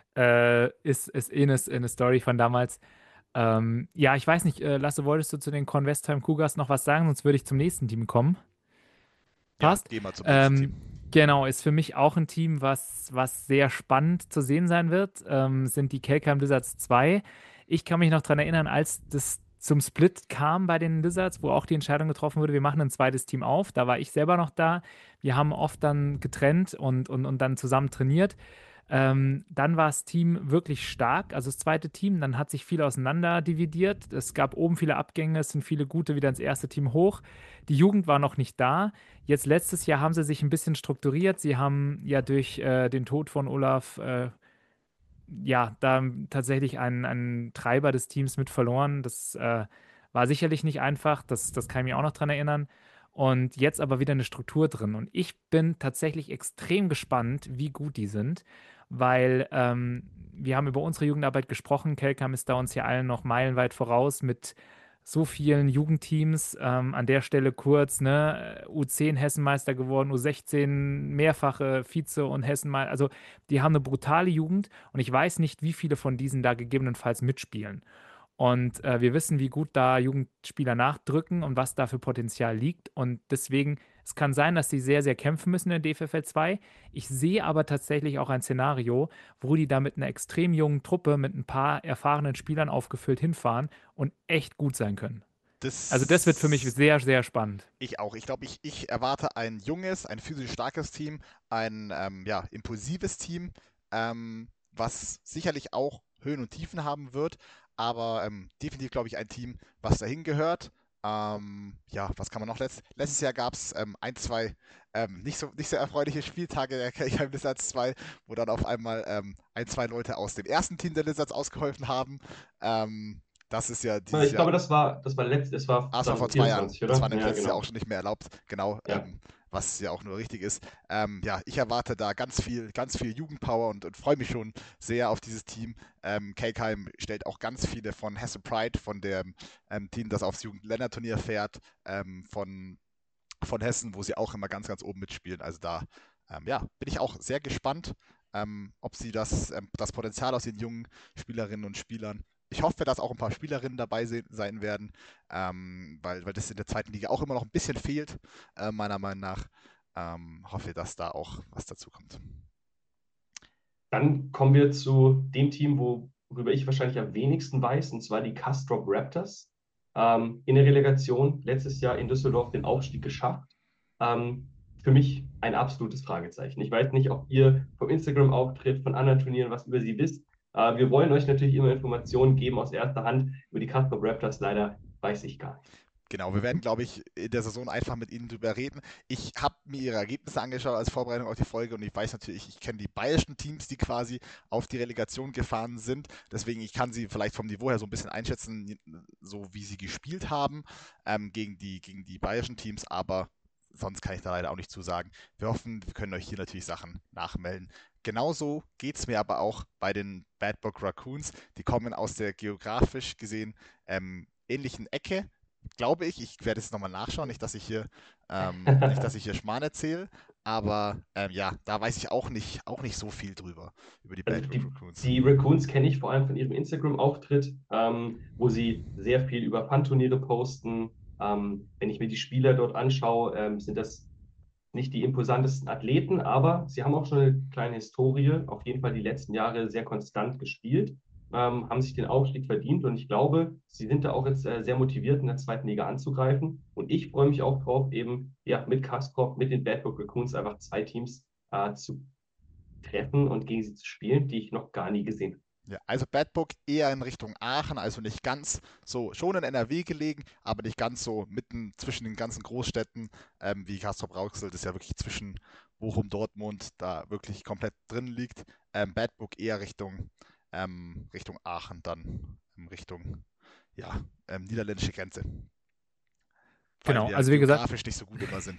Ist eine Story von damals. Ja, ich weiß nicht, Lasse, wolltest du zu den Convestheim Cougars noch was sagen? Sonst würde ich zum nächsten Team kommen. ja, Passt. gehen wir zum nächsten Team. Genau, ist für mich auch ein Team, was sehr spannend zu sehen sein wird, sind die Kelkheim Lizards 2. Ich kann mich noch daran erinnern, als das zum Split kam bei den Lizards, wo auch die Entscheidung getroffen wurde, wir machen ein zweites Team auf. Da war ich selber noch da. Wir haben oft dann getrennt und dann zusammen trainiert. Dann war das Team wirklich stark, also das zweite Team. Dann hat sich viel auseinander dividiert. Es gab oben viele Abgänge, es sind viele gute wieder ins erste Team hoch. Die Jugend war noch nicht da. Jetzt letztes Jahr haben sie sich ein bisschen strukturiert. Sie haben ja durch den Tod von Olaf ja da tatsächlich einen Treiber des Teams mit verloren. Das war sicherlich nicht einfach. Das kann ich mich auch noch dran erinnern. Und jetzt aber wieder eine Struktur drin. Und ich bin tatsächlich extrem gespannt, wie gut die sind, weil wir haben über unsere Jugendarbeit gesprochen. Kelkam ist da uns ja allen noch meilenweit voraus mit so vielen Jugendteams. An der Stelle kurz, ne, U10 Hessenmeister geworden, U16 mehrfache Vize und Hessenmeister. Also die haben eine brutale Jugend und ich weiß nicht, wie viele von diesen da gegebenenfalls mitspielen. Und wir wissen, wie gut da Jugendspieler nachdrücken und was da für Potenzial liegt. Und deswegen, es kann sein, dass sie sehr, sehr kämpfen müssen in der DFL 2. Ich sehe aber tatsächlich auch ein Szenario, wo die da mit einer extrem jungen Truppe, mit ein paar erfahrenen Spielern aufgefüllt hinfahren und echt gut sein können. Also das wird für mich Das sehr, sehr spannend. ich auch. Ich glaube, ich erwarte ein junges, ein physisch starkes Team, ein ja, impulsives Team, was sicherlich auch Höhen und Tiefen haben wird, aber definitiv, glaube ich, ein Team, was dahin gehört. Ja, was kann man noch? Letztes Jahr gab es ein, zwei nicht so erfreuliche Spieltage der Kelchheim Lizards 2, wo dann auf einmal ein, zwei Leute aus dem ersten Team der Lizards ausgeholfen haben. Das ist ja dieses Ich Jahr. glaube, das war Ah, es war vor 2 Jahren. 2024, Das oder? war nämlich Ja, letztes Jahr auch genau. schon nicht mehr erlaubt. Genau, Ja. was ja auch nur richtig ist. Ja, ich erwarte da ganz viel Jugendpower und freue mich schon sehr auf dieses Team. Kelkheim stellt auch ganz viele von Hesse Pride, von dem Team, das aufs Jugendländerturnier fährt, von Hessen, wo sie auch immer ganz, ganz oben mitspielen. Also da ja, bin ich auch sehr gespannt, ob sie das Potenzial aus den jungen Spielerinnen und Spielern. Ich hoffe, dass auch ein paar Spielerinnen dabei sein werden, weil das in der zweiten Liga auch immer noch ein bisschen fehlt, meiner Meinung nach. Hoffe, dass da auch was dazu kommt. Dann kommen wir zu dem Team, worüber ich wahrscheinlich am wenigsten weiß, und zwar die Castrop Raptors. In der Relegation letztes Jahr in Düsseldorf den Aufstieg geschafft. Für mich ein absolutes Fragezeichen. Ich weiß nicht, ob ihr vom Instagram-Auftritt von anderen Turnieren was über sie wisst, Wir wollen euch natürlich immer Informationen geben aus erster Hand über die Casper Raptors. Leider weiß ich gar nicht. Genau, wir werden, glaube ich, in der Saison einfach mit Ihnen drüber reden. Ich habe mir Ihre Ergebnisse angeschaut als Vorbereitung auf die Folge und ich weiß natürlich, ich kenne die bayerischen Teams, die quasi auf die Relegation gefahren sind. Deswegen, ich kann sie vielleicht vom Niveau her so ein bisschen einschätzen, so wie sie gespielt haben gegen die bayerischen Teams, aber sonst kann ich da leider auch nicht zu sagen. Wir hoffen, wir können euch hier natürlich Sachen nachmelden. Genauso geht es mir aber auch bei den Bad Bock Raccoons. Die kommen aus der geografisch gesehen ähnlichen Ecke, glaube ich. Ich werde es nochmal nachschauen, nicht, dass ich hier Schmarrn erzähle, aber ja, da weiß ich auch nicht so viel drüber, über die Also Bad Book Raccoons. die Raccoons kenne ich vor allem von ihrem Instagram-Auftritt, wo sie sehr viel über Fun-Turniere posten. Wenn ich mir die Spieler dort anschaue, sind das nicht die imposantesten Athleten, aber sie haben auch schon eine kleine Historie, auf jeden Fall die letzten Jahre sehr konstant gespielt, haben sich den Aufstieg verdient und ich glaube, sie sind da auch jetzt sehr motiviert, in der zweiten Liga anzugreifen. Und ich freue mich auch drauf, eben ja, mit Cascorp, mit den Bad Book Raccoons einfach zwei Teams zu treffen und gegen sie zu spielen, die ich noch gar nie gesehen habe. Ja, also Bad Book eher in Richtung Aachen, also nicht ganz so, schon in NRW gelegen, aber nicht ganz so mitten zwischen den ganzen Großstädten, wie Castrop-Rauxel, das ja wirklich zwischen Bochum, Dortmund, da wirklich komplett drin liegt. Bad Book eher Richtung Aachen, dann Richtung, ja, niederländische Grenze, weil Genau, wir also wie gesagt, geografisch nicht so gut immer sind.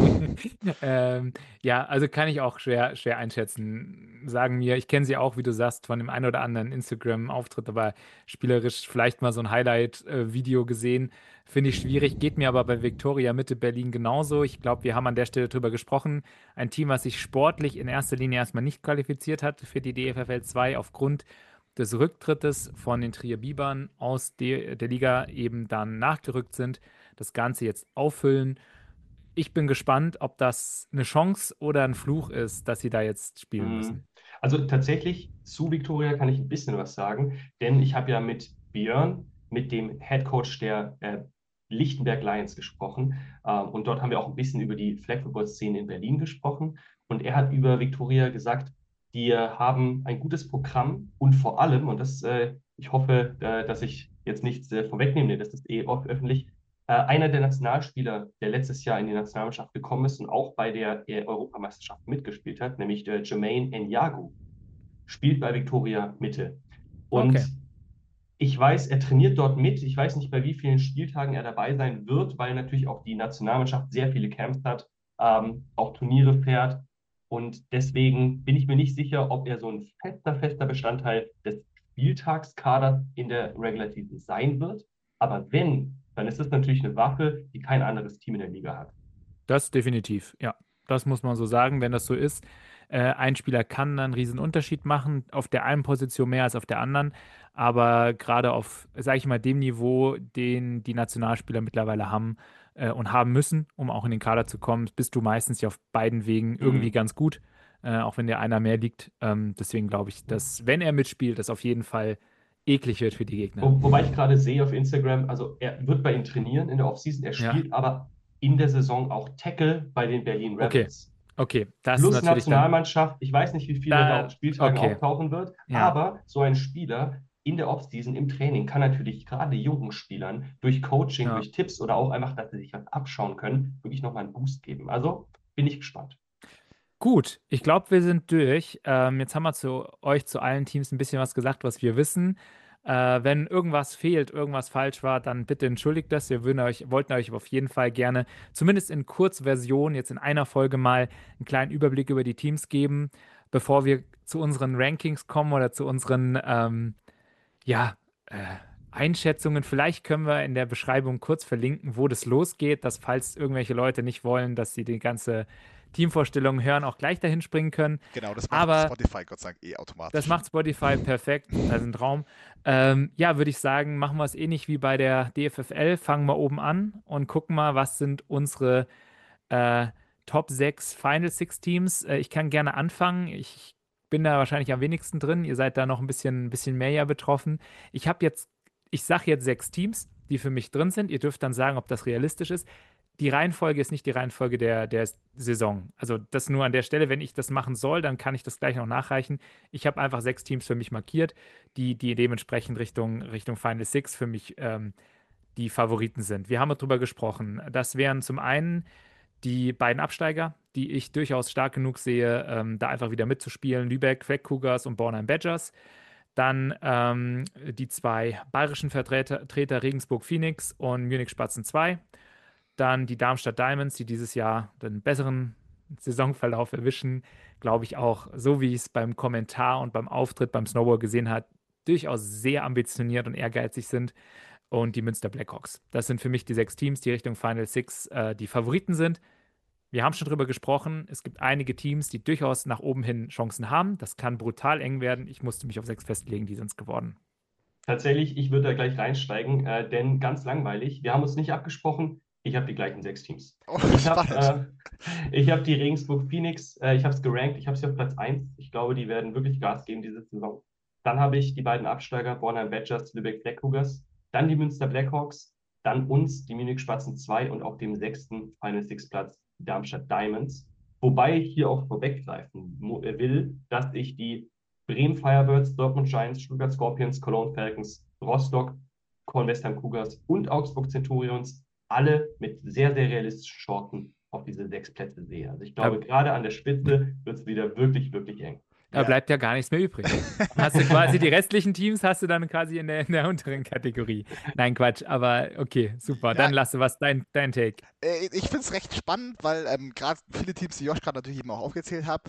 ja, also kann ich auch schwer einschätzen. Sagen mir, ich kenne sie auch, wie du sagst, von dem einen oder anderen Instagram-Auftritt, aber spielerisch vielleicht mal so ein Highlight-Video gesehen, finde ich schwierig. Geht mir aber bei Viktoria Mitte Berlin genauso. Ich glaube, wir haben an der Stelle drüber gesprochen. Ein Team, was sich sportlich in erster Linie erstmal nicht qualifiziert hat für die DFFL 2 aufgrund des Rücktrittes von den Trier Bibern aus der Liga eben dann nachgerückt sind, das Ganze jetzt auffüllen. Ich bin gespannt, ob das eine Chance oder ein Fluch ist, dass sie da jetzt spielen müssen. Also tatsächlich zu Viktoria kann ich ein bisschen was sagen, denn ich habe ja mit Björn, mit dem Head Coach der Lichtenberg Lions gesprochen, und dort haben wir auch ein bisschen über die Flag Football Szene in Berlin gesprochen und er hat über Viktoria gesagt, die haben ein gutes Programm und vor allem, und das, ich hoffe, dass ich jetzt nichts vorwegnehme, das ist eh oft öffentlich, einer der Nationalspieler, der letztes Jahr in die Nationalmannschaft gekommen ist und auch bei der Europameisterschaft mitgespielt hat, nämlich der Jermaine Ndiago, spielt bei Viktoria Mitte. Okay. Und ich weiß, er trainiert dort mit. Ich weiß nicht, bei wie vielen Spieltagen er dabei sein wird, weil natürlich auch die Nationalmannschaft sehr viele Camps hat, auch Turniere fährt. Und deswegen bin ich mir nicht sicher, ob er so ein fester Bestandteil des Spieltagskaders in der Regular Season sein wird. Aber wenn, dann ist es natürlich eine Waffe, die kein anderes Team in der Liga hat. Das definitiv, ja. Das muss man so sagen, wenn das so ist. Ein Spieler kann einen riesen Unterschied machen, auf der einen Position mehr als auf der anderen. Aber gerade auf, sage ich mal, dem Niveau, den die Nationalspieler mittlerweile haben und haben müssen, um auch in den Kader zu kommen, bist du meistens ja auf beiden Wegen irgendwie ganz gut, auch wenn der einer mehr liegt. Deswegen glaube ich, dass, wenn er mitspielt, das auf jeden Fall eklig wird für die Gegner. Wobei ich gerade sehe auf Instagram, also er wird bei ihnen trainieren in der Offseason, er Ja, spielt aber in der Saison auch Tackle bei den Berlin okay, Rebels. okay. Das ist Plus natürlich dann, Nationalmannschaft, ich weiß nicht, wie viel er da auf da, Spieltagen okay, auftauchen wird, ja. aber so ein Spieler in der Offseason im Training kann natürlich gerade jungen Spielern durch Coaching, Ja. durch Tipps oder auch einfach, dass sie sich was abschauen können, wirklich nochmal einen Boost geben. Also bin ich gespannt. Gut, ich glaube, wir sind durch. Jetzt haben wir zu allen Teams ein bisschen was gesagt, was wir wissen. Wenn irgendwas fehlt, irgendwas falsch war, dann bitte entschuldigt das. Wir wollten euch auf jeden Fall gerne, zumindest in Kurzversion, jetzt in einer Folge mal einen kleinen Überblick über die Teams geben, bevor wir zu unseren Rankings kommen oder zu unseren ja, äh, Einschätzungen. Vielleicht können wir in der Beschreibung kurz verlinken, wo das losgeht, dass falls irgendwelche Leute nicht wollen, dass sie die ganze Teamvorstellung hören, auch gleich dahin springen können. Genau, das macht Aber Spotify Gott sei Dank das automatisch. macht Spotify perfekt. Das ist ein Traum. Ja, würde ich sagen, machen wir es ähnlich wie bei der DFFL. Fangen wir oben an und gucken mal, was sind unsere Top 6 Final Six Teams. Ich kann gerne anfangen. Ich bin da wahrscheinlich am wenigsten drin. Ihr seid da noch ein bisschen mehr ja betroffen. Ich sage jetzt 6 Teams, die für mich drin sind. Ihr dürft dann sagen, ob das realistisch ist. die Reihenfolge ist nicht die Reihenfolge der Saison. Also das nur an der Stelle, wenn ich das machen soll, dann kann ich das gleich noch nachreichen. Ich habe einfach 6 Teams für mich markiert, die dementsprechend Richtung Final Six für mich die Favoriten sind. Wir haben darüber gesprochen. Das wären zum einen die beiden Absteiger, die ich durchaus stark genug sehe, da einfach wieder mitzuspielen. Lübeck, Queck Cougars und Bornheim Badgers. Dann die 2 bayerischen Vertreter Regensburg Phoenix und Munich Spatzen 2. Dann die Darmstadt Diamonds, die dieses Jahr den besseren Saisonverlauf erwischen. Glaube ich auch, so wie ich es beim Kommentar und beim Auftritt beim Snowball gesehen habe, durchaus sehr ambitioniert und ehrgeizig sind. Und die Münster Blackhawks. Das sind für mich die 6 Teams, die Richtung Final Six die Favoriten sind. Wir haben schon drüber gesprochen. Es gibt einige Teams, die durchaus nach oben hin Chancen haben. Das kann brutal eng werden. Ich musste mich auf 6 festlegen, die sind es geworden. Tatsächlich, ich würde da gleich reinsteigen, denn ganz langweilig. Wir haben uns nicht abgesprochen. Ich habe die gleichen 6 Teams. Oh, Ich spannend. habe die Regensburg Phoenix, ich habe es gerankt, ich habe sie auf Platz 1. Ich glaube, die werden wirklich Gas geben diese Saison. Dann habe ich die beiden Absteiger, Bornheim Badgers, Lübeck Black Cougars, dann die Münster Blackhawks, dann uns, die Munich Spatzen 2 und auf dem 6. Final Six Platz die Darmstadt Diamonds. Wobei ich hier auch vorweggreifen will, dass ich die Bremen Firebirds, Dortmund Giants, Stuttgart Scorpions, Cologne Falcons, Rostock, Kornwestheim Cougars und Augsburg Centurions alle mit sehr, sehr realistischen Chancen auf diese 6 Plätze sehe. Also ich glaube, gerade an der Spitze wird es wieder wirklich, wirklich eng. Da Ja. bleibt ja gar nichts mehr übrig. Hast du quasi die restlichen Teams, hast du dann quasi in der unteren Kategorie. Nein, Quatsch, aber okay, super. Ja, Dann lasse was, dein Take. ich finde es recht spannend, weil gerade viele Teams, die Josh gerade natürlich eben auch aufgezählt hat,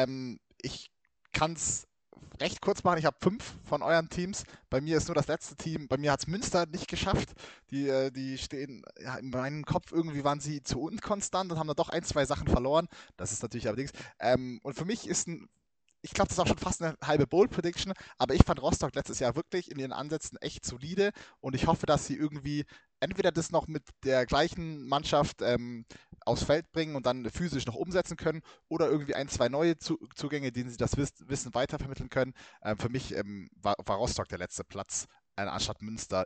ich kann es recht kurz machen. Ich habe 5 von euren Teams. Bei mir ist nur das letzte Team. Bei mir hat es Münster nicht geschafft. Die stehen, ja, in meinem Kopf irgendwie waren sie zu unkonstant und haben dann doch 1, 2 Sachen verloren. Das ist natürlich allerdings. Und für mich ist ich glaube, das ist auch schon fast eine halbe Bold Prediction, aber ich fand Rostock letztes Jahr wirklich in ihren Ansätzen echt solide und ich hoffe, dass sie irgendwie entweder das noch mit der gleichen Mannschaft aufs Feld bringen und dann physisch noch umsetzen können oder irgendwie 1, 2 neue Zugänge, denen sie das Wissen weitervermitteln können. Für mich war Rostock der letzte Platz, anstatt Münster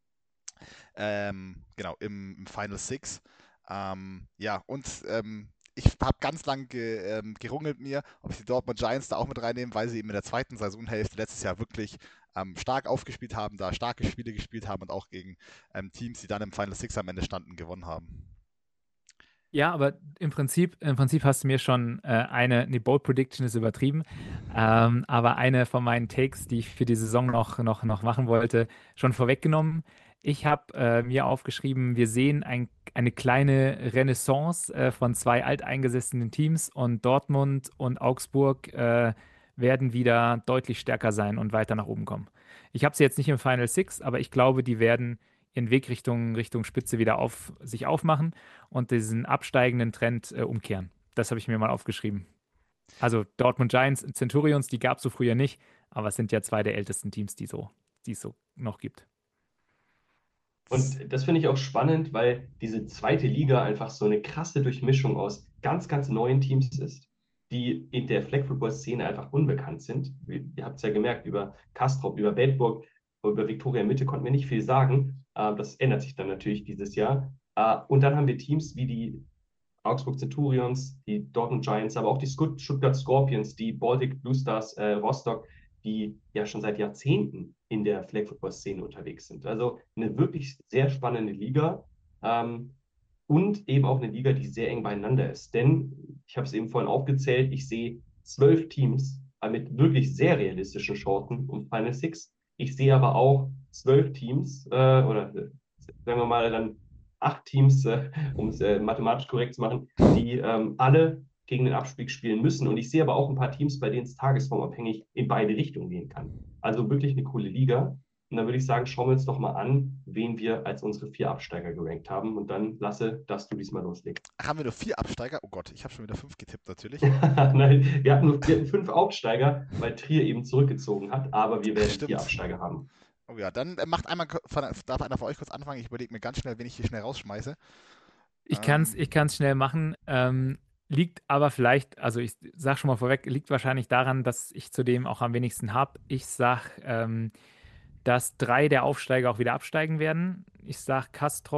genau, im Final Six. Ja, und ich habe ganz lang gerungelt mir, ob ich die Dortmund Giants da auch mit reinnehme, weil sie eben in der zweiten Saisonhälfte letztes Jahr wirklich stark aufgespielt haben, da starke Spiele gespielt haben und auch gegen Teams, die dann im Final Six am Ende standen, gewonnen haben. Ja, aber im Prinzip hast du mir schon nee, Bold Prediction ist übertrieben, aber eine von meinen Takes, die ich für die Saison noch machen wollte, schon vorweggenommen. Ich habe mir aufgeschrieben, wir sehen eine kleine Renaissance von 2 alteingesessenen Teams und Dortmund und Augsburg werden wieder deutlich stärker sein und weiter nach oben kommen. Ich habe sie jetzt nicht im Final Six, aber ich glaube, die werden ihren Weg Richtung Spitze wieder sich aufmachen und diesen absteigenden Trend umkehren. Das habe ich mir mal aufgeschrieben. Also Dortmund Giants, Centurions, die gab es so früher nicht, aber es sind ja 2 der ältesten Teams, die es so noch gibt. Und das finde ich auch spannend, weil diese zweite Liga einfach so eine krasse Durchmischung aus ganz, ganz neuen Teams ist, die in der Flag Football Szene einfach unbekannt sind. Ihr habt es ja gemerkt, über Castrop, über Bedburg, über Viktoria Mitte konnten wir nicht viel sagen. Das ändert sich dann natürlich dieses Jahr. Und dann haben wir Teams wie die Augsburg Centurions, die Dortmund Giants, aber auch die Stuttgart Scorpions, die Baltic Blue Stars Rostock, die ja schon seit Jahrzehnten in der Flag Football Szene unterwegs sind. Also eine wirklich sehr spannende Liga und eben auch eine Liga, die sehr eng beieinander ist. Denn ich habe es eben vorhin aufgezählt, ich sehe 12 Teams mit wirklich sehr realistischen Chancen um Final Six. Ich sehe aber auch 12 Teams oder sagen wir mal dann 8 Teams, um es mathematisch korrekt zu machen, die alle gegen den Abstieg spielen müssen. Und ich sehe aber auch ein paar Teams, bei denen es tagesformabhängig in beide Richtungen gehen kann. Also wirklich eine coole Liga. Und dann würde ich sagen, schauen wir uns doch mal an, wen wir als unsere 4 Absteiger gerankt haben. Und dann lasse, dass du diesmal loslegst. Haben wir nur 4 Absteiger? Oh Gott, ich habe schon wieder 5 getippt natürlich. Nein, wir hatten 5 Aufsteiger, weil Trier eben zurückgezogen hat. Aber wir werden 4 Stimmt. Absteiger haben. Oh ja, dann darf einer von euch kurz anfangen. Ich überlege mir ganz schnell, wen ich hier schnell rausschmeiße. Ich kann's schnell machen. Liegt aber vielleicht, also ich sage schon mal vorweg, liegt wahrscheinlich daran, dass ich zudem auch am wenigsten habe. Ich sage, dass 3 der Aufsteiger auch wieder absteigen werden. Ich sage Castrop,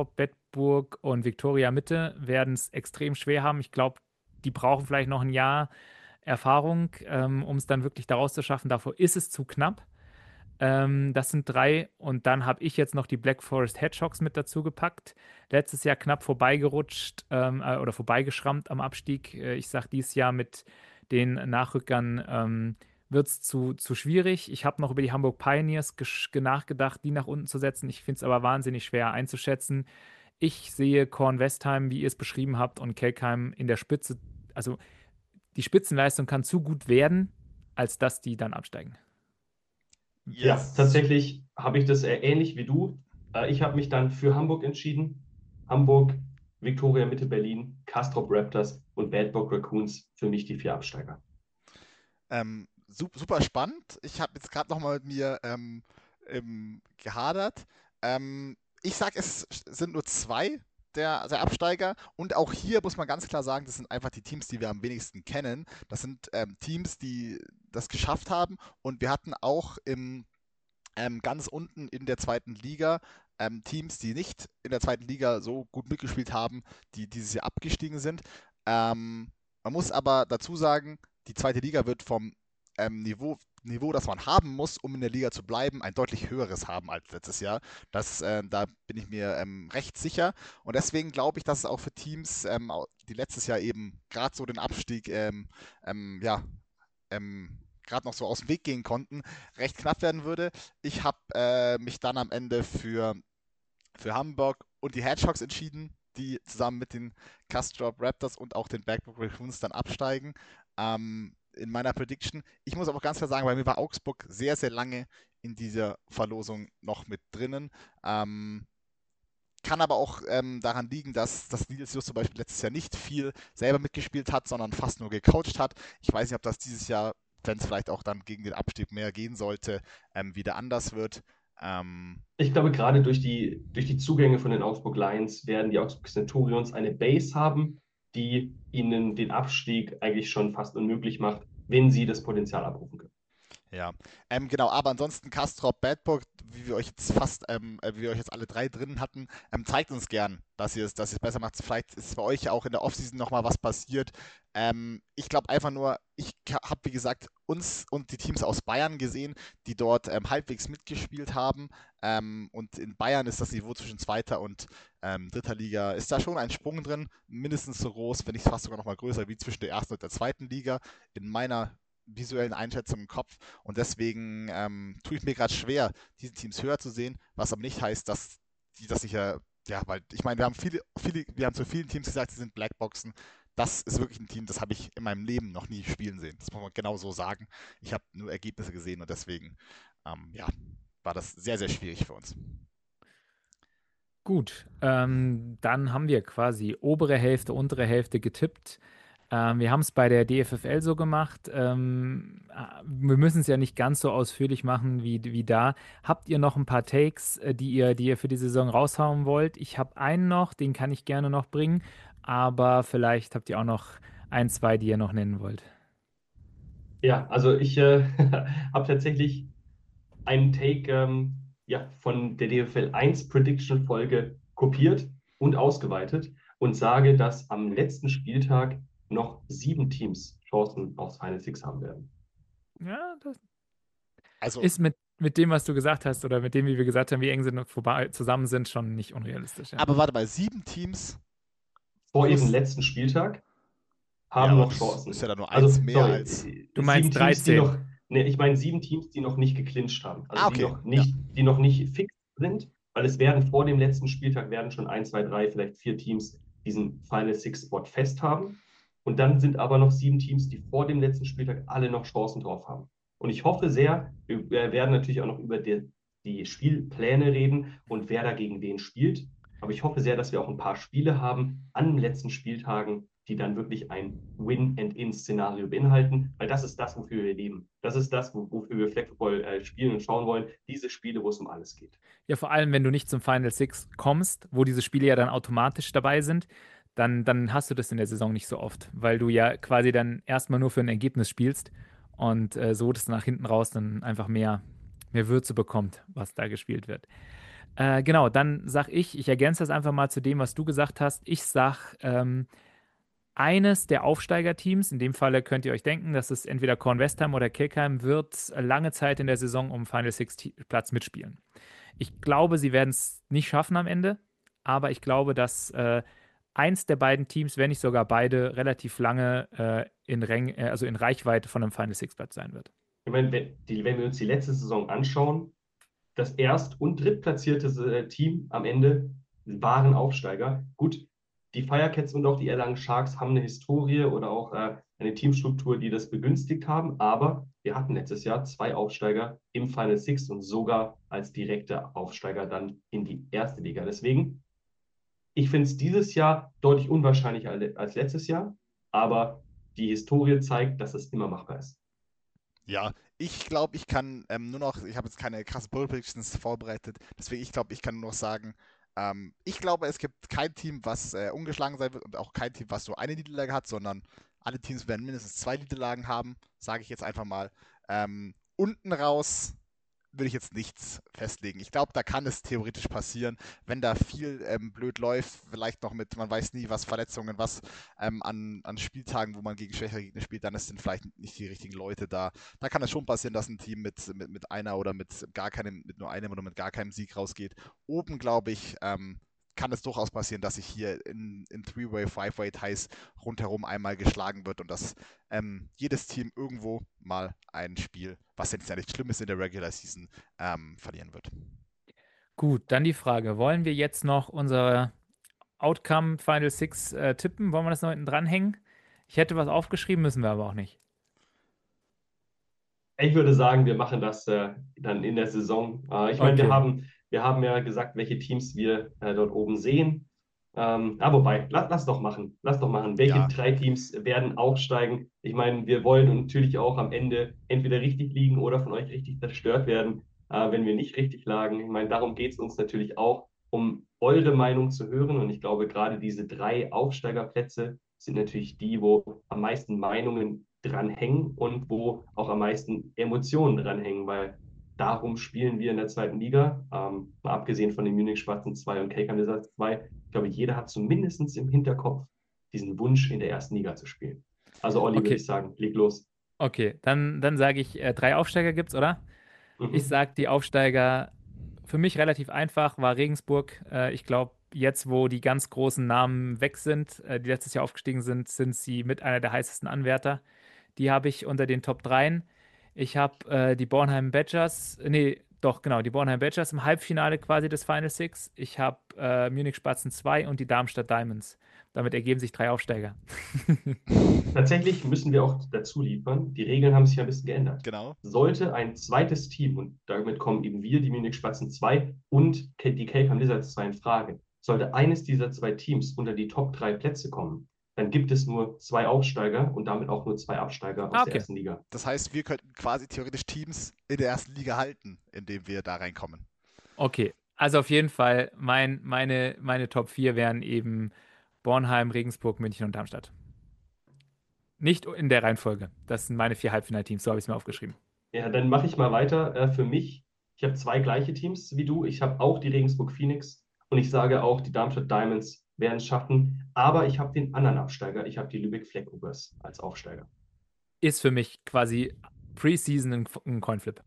Augsburg und Viktoria Mitte werden es extrem schwer haben. Ich glaube, die brauchen vielleicht noch ein Jahr Erfahrung, um es dann wirklich daraus zu schaffen. Davor ist es zu knapp. Das sind 3. Und dann habe ich jetzt noch die Black Forest Hedgehogs mit dazu gepackt. Letztes Jahr knapp vorbeigerutscht oder vorbeigeschrammt am Abstieg. Ich sage dieses Jahr mit den Nachrückern wird es zu schwierig. Ich habe noch über die Hamburg Pioneers nachgedacht, die nach unten zu setzen. Ich finde es aber wahnsinnig schwer einzuschätzen. Ich sehe Korn Westheim, wie ihr es beschrieben habt, und Kelkheim in der Spitze. Also die Spitzenleistung kann zu gut werden, als dass die dann absteigen. Ja, Yes. tatsächlich habe ich das ähnlich wie du. Ich habe mich dann für Hamburg entschieden. Hamburg, Viktoria Mitte Berlin, Castrop Raptors und Bad Bock Raccoons für mich die 4 Absteiger. Super spannend. Ich habe jetzt gerade noch mal mit mir gehadert. Ich sage, es sind nur 2 der Absteiger. Und auch hier muss man ganz klar sagen, das sind einfach die Teams, die wir am wenigsten kennen. Das sind Teams, die das geschafft haben. Und wir hatten auch ganz unten in der zweiten Liga Teams, die nicht in der zweiten Liga so gut mitgespielt haben, die dieses Jahr abgestiegen sind. Man muss aber dazu sagen, die zweite Liga wird vom Niveau, das man haben muss, um in der Liga zu bleiben, ein deutlich höheres haben als letztes Jahr. Da bin ich mir recht sicher. Und deswegen glaube ich, dass es auch für Teams, die letztes Jahr eben gerade so den Abstieg ja, gerade noch so aus dem Weg gehen konnten, recht knapp werden würde. Ich habe mich dann am Ende für Hamburg und die Hedgehogs entschieden, die zusammen mit den Castrop Raptors und auch den Backbrook Raccoons dann absteigen. In meiner Prediction. Ich muss aber ganz klar sagen, bei mir war Augsburg sehr, sehr lange in dieser Verlosung noch mit drinnen. Kann aber auch daran liegen, dass Nils Just zum Beispiel letztes Jahr nicht viel selber mitgespielt hat, sondern fast nur gecoacht hat. Ich weiß nicht, ob das dieses Jahr, wenn es vielleicht auch dann gegen den Abstieg mehr gehen sollte, wieder anders wird. Ich glaube, gerade durch die Zugänge von den Augsburg Lions werden die Augsburg Centurions eine Base haben, die ihnen den Abstieg eigentlich schon fast unmöglich macht, wenn sie das Potenzial abrufen können. Ja, genau, aber ansonsten Castrop Badbock, wie wir euch jetzt wie wir euch jetzt alle 3 drin hatten, zeigt uns gern, dass ihr es besser macht. Vielleicht ist bei euch ja auch in der Offseason nochmal was passiert. Ich glaube einfach nur, ich habe, wie gesagt, uns und die Teams aus Bayern gesehen, die dort halbwegs mitgespielt haben. Und in Bayern ist das Niveau zwischen zweiter und dritter Liga, ist da schon ein Sprung drin, mindestens so groß, wenn nicht fast sogar nochmal größer, wie zwischen der ersten und der zweiten Liga. In meiner visuellen Einschätzung im Kopf und deswegen tue ich mir gerade schwer, diese Teams höher zu sehen, was aber nicht heißt, dass die das sicher, ja, weil ich meine, wir haben zu vielen Teams gesagt, sie sind Blackboxen. Das ist wirklich ein Team, das habe ich in meinem Leben noch nie spielen sehen. Das muss man genau so sagen. Ich habe nur Ergebnisse gesehen und deswegen, ja, war das sehr, sehr schwierig für uns. Gut, dann haben wir quasi obere Hälfte, untere Hälfte getippt. Wir haben es bei der DFFL so gemacht. Wir müssen es ja nicht ganz so ausführlich machen wie da. Habt ihr noch ein paar Takes, die ihr für die Saison raushauen wollt? Ich habe einen noch, den kann ich gerne noch bringen, aber vielleicht habt ihr auch noch ein, zwei, die ihr noch nennen wollt. Ja, also ich habe tatsächlich einen Take ja, von der DFL 1 Prediction Folge kopiert und ausgeweitet und sage, dass am letzten Spieltag noch 7 Teams Chancen aufs Final Six haben werden. Ja, das Also, ist mit dem, was du gesagt hast, oder mit dem, wie wir gesagt haben, wie eng sind vorbei zusammen sind, schon nicht unrealistisch, ja. aber warte mal, 7 Teams Vor ihrem plus, letzten Spieltag ja, haben aber noch das ist ja Chancen. dann nur eins Also, mehr sorry, als. Du 7 meinst Teams, die 13. noch, ne, ich meine 7 Teams, die noch nicht geclincht haben. Also Ah, okay, ja. die noch nicht fix sind, weil es werden vor dem letzten Spieltag werden schon 1, 2, 3, vielleicht 4 Teams diesen Final Six Spot fest haben. Und dann sind aber noch 7 Teams, die vor dem letzten Spieltag alle noch Chancen drauf haben. Und ich hoffe sehr, wir werden natürlich auch noch über die Spielpläne reden und wer dagegen wen spielt. Aber ich hoffe sehr, dass wir auch ein paar Spiele haben an den letzten Spieltagen, die dann wirklich ein Win-and-In-Szenario beinhalten, weil das ist das, wofür wir leben. Das ist das, wofür wir Flag Football spielen und schauen wollen. Diese Spiele, wo es um alles geht. Ja, vor allem, wenn du nicht zum Final Six kommst, wo diese Spiele ja dann automatisch dabei sind, dann hast du das in der Saison nicht so oft, weil du ja quasi dann erstmal nur für ein Ergebnis spielst und so das nach hinten raus dann einfach mehr Würze bekommt, was da gespielt wird. Genau, dann sag ich ergänze das einfach mal zu dem, was du gesagt hast. Ich sag, eines der Aufsteigerteams, in dem Falle könnt ihr euch denken, dass es entweder Korn Westheim oder Kelkheim wird lange Zeit in der Saison um Final Six Platz mitspielen. Ich glaube, sie werden es nicht schaffen am Ende, aber ich glaube, dass eins der beiden Teams, wenn nicht sogar beide, relativ lange also in Reichweite von einem Final Six Platz sein wird. Ich meine, wenn wir uns die letzte Saison anschauen, das Erst- und Drittplatzierte Team am Ende waren Aufsteiger. Gut, die Firecats und auch die Erlangen Sharks haben eine Historie oder auch eine Teamstruktur, die das begünstigt haben, aber wir hatten letztes Jahr zwei Aufsteiger im Final Six und sogar als direkte Aufsteiger dann in die erste Liga. Deswegen, ich finde es dieses Jahr deutlich unwahrscheinlicher als letztes Jahr, aber die Historie zeigt, dass es immer machbar ist. Ja, ich glaube, ich kann nur noch, ich habe jetzt keine krassen Bold Predictions vorbereitet, deswegen ich glaube, ich kann nur noch sagen, ich glaube, es gibt kein Team, was ungeschlagen sein wird und auch kein Team, was nur eine Niederlage hat, sondern alle Teams werden mindestens zwei Niederlagen haben, sage ich jetzt einfach mal. Unten raus würde ich jetzt nichts festlegen. Ich glaube, da kann es theoretisch passieren, wenn da viel blöd läuft, vielleicht noch mit, man weiß nie, was Verletzungen, was an Spieltagen, wo man gegen schwächere Gegner spielt, dann sind vielleicht nicht die richtigen Leute da. Da kann es schon passieren, dass ein Team mit einer oder mit gar keinem, mit nur einem oder mit gar keinem Sieg rausgeht. Oben, glaube ich, kann es durchaus passieren, dass sich hier in Three-Way, Five-Way-Ties rundherum einmal geschlagen wird und dass jedes Team irgendwo mal ein Spiel, was jetzt ja nichts Schlimmes in der Regular Season, verlieren wird. Gut, dann die Frage: Wollen wir jetzt noch unser Outcome Final Six tippen? Wollen wir das noch hinten dranhängen? Ich hätte was aufgeschrieben, müssen wir aber auch nicht. Ich würde sagen, wir machen das dann in der Saison. Ich meine, Okay, wir haben ja gesagt, welche Teams wir dort oben sehen. Wobei, lass doch machen. Lass doch machen. Welche Ja, drei Teams werden aufsteigen? Ich meine, wir wollen natürlich auch am Ende entweder richtig liegen oder von euch richtig zerstört werden, wenn wir nicht richtig lagen. Ich meine, darum geht es uns natürlich auch, um eure Meinung zu hören. Und ich glaube, gerade diese drei Aufsteigerplätze sind natürlich die, wo am meisten Meinungen dranhängen und wo auch am meisten Emotionen dranhängen, weil darum spielen wir in der zweiten Liga. Mal abgesehen von den Munich Spatzen 2 und Kelkheim Lizards 2. Ich glaube, jeder hat zumindest im Hinterkopf diesen Wunsch, in der ersten Liga zu spielen. Also, Olli, würde okay, ich sagen, leg los. okay. Dann sage ich, drei Aufsteiger gibt's, oder? Ich Mhm. sage, die Aufsteiger, für mich relativ einfach, war Regensburg. Ich glaube, jetzt, wo die ganz großen Namen weg sind, die letztes Jahr aufgestiegen sind, sind sie mit einer der heißesten Anwärter. Die habe ich unter den Top 3. Ich habe die Bornheim Badgers, nee, doch, genau, die Bornheim Badgers im Halbfinale quasi des Final Six. Ich habe Munich Spatzen 2 und die Darmstadt Diamonds. Damit ergeben sich drei Aufsteiger. Tatsächlich müssen wir auch dazu liefern, die Regeln haben sich ja ein bisschen geändert. genau. Sollte ein zweites Team, und damit kommen eben wir, die Munich Spatzen 2 und die Kelkheim Lizards 2 in Frage, sollte eines dieser zwei Teams unter die Top 3 Plätze kommen, dann gibt es nur zwei Aufsteiger und damit auch nur zwei Absteiger Ah, aus der okay. ersten Liga. Das heißt, wir könnten quasi theoretisch Teams in der ersten Liga halten, indem wir da reinkommen. Okay. Also auf jeden Fall, meine Top 4 wären eben Bornheim, Regensburg, München und Darmstadt. Nicht in der Reihenfolge. Das sind meine vier Halbfinalteams, so habe ich es mir aufgeschrieben. Ja, dann mache ich mal weiter. Für mich, ich habe zwei gleiche Teams wie du. Ich habe auch die Regensburg Phoenix und ich sage auch, die Darmstadt Diamonds werden es schaffen. Aber ich habe den anderen Absteiger. Ich habe die Lübeck Fleckhookers als Aufsteiger. Ist für mich quasi Preseason ein Coinflip.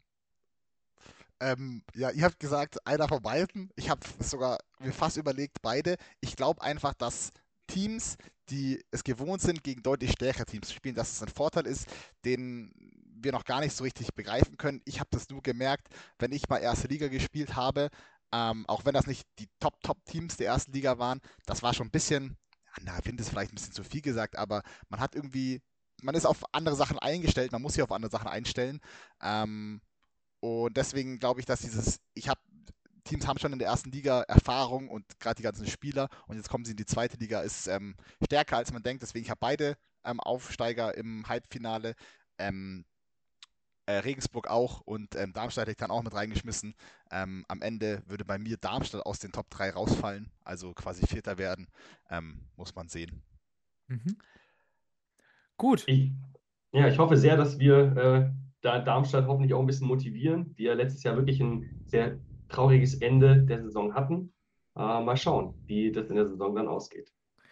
Ja, ihr habt gesagt, einer von beiden. Ich habe sogar mir fast überlegt, beide. Ich glaube einfach, dass Teams, die es gewohnt sind, gegen deutlich stärkere Teams zu spielen, dass es ein Vorteil ist, den wir noch gar nicht so richtig begreifen können. Ich habe das nur gemerkt, wenn ich mal erste Liga gespielt habe, auch wenn das nicht die Top-Teams der ersten Liga waren, das war schon ein bisschen, ja, na, ich finde es vielleicht ein bisschen zu viel gesagt, aber man hat irgendwie, man ist auf andere Sachen eingestellt, man muss sich auf andere Sachen einstellen. Ähm, und deswegen glaube ich, dass Teams haben schon in der ersten Liga Erfahrung und gerade die ganzen Spieler und jetzt kommen sie in die zweite Liga, ist stärker als man denkt. Deswegen, ich habe beide Aufsteiger im Halbfinale. Ähm, Regensburg auch und Darmstadt hätte ich dann auch mit reingeschmissen. Am Ende würde bei mir Darmstadt aus den Top 3 rausfallen, also quasi Vierter werden. Muss man sehen. Mhm. Gut. Ich, ja, ich hoffe sehr, dass wir da Darmstadt hoffentlich auch ein bisschen motivieren, die ja letztes Jahr wirklich einen sehr trauriges Ende der Saison hatten. Mal schauen, wie das in der Saison dann ausgeht.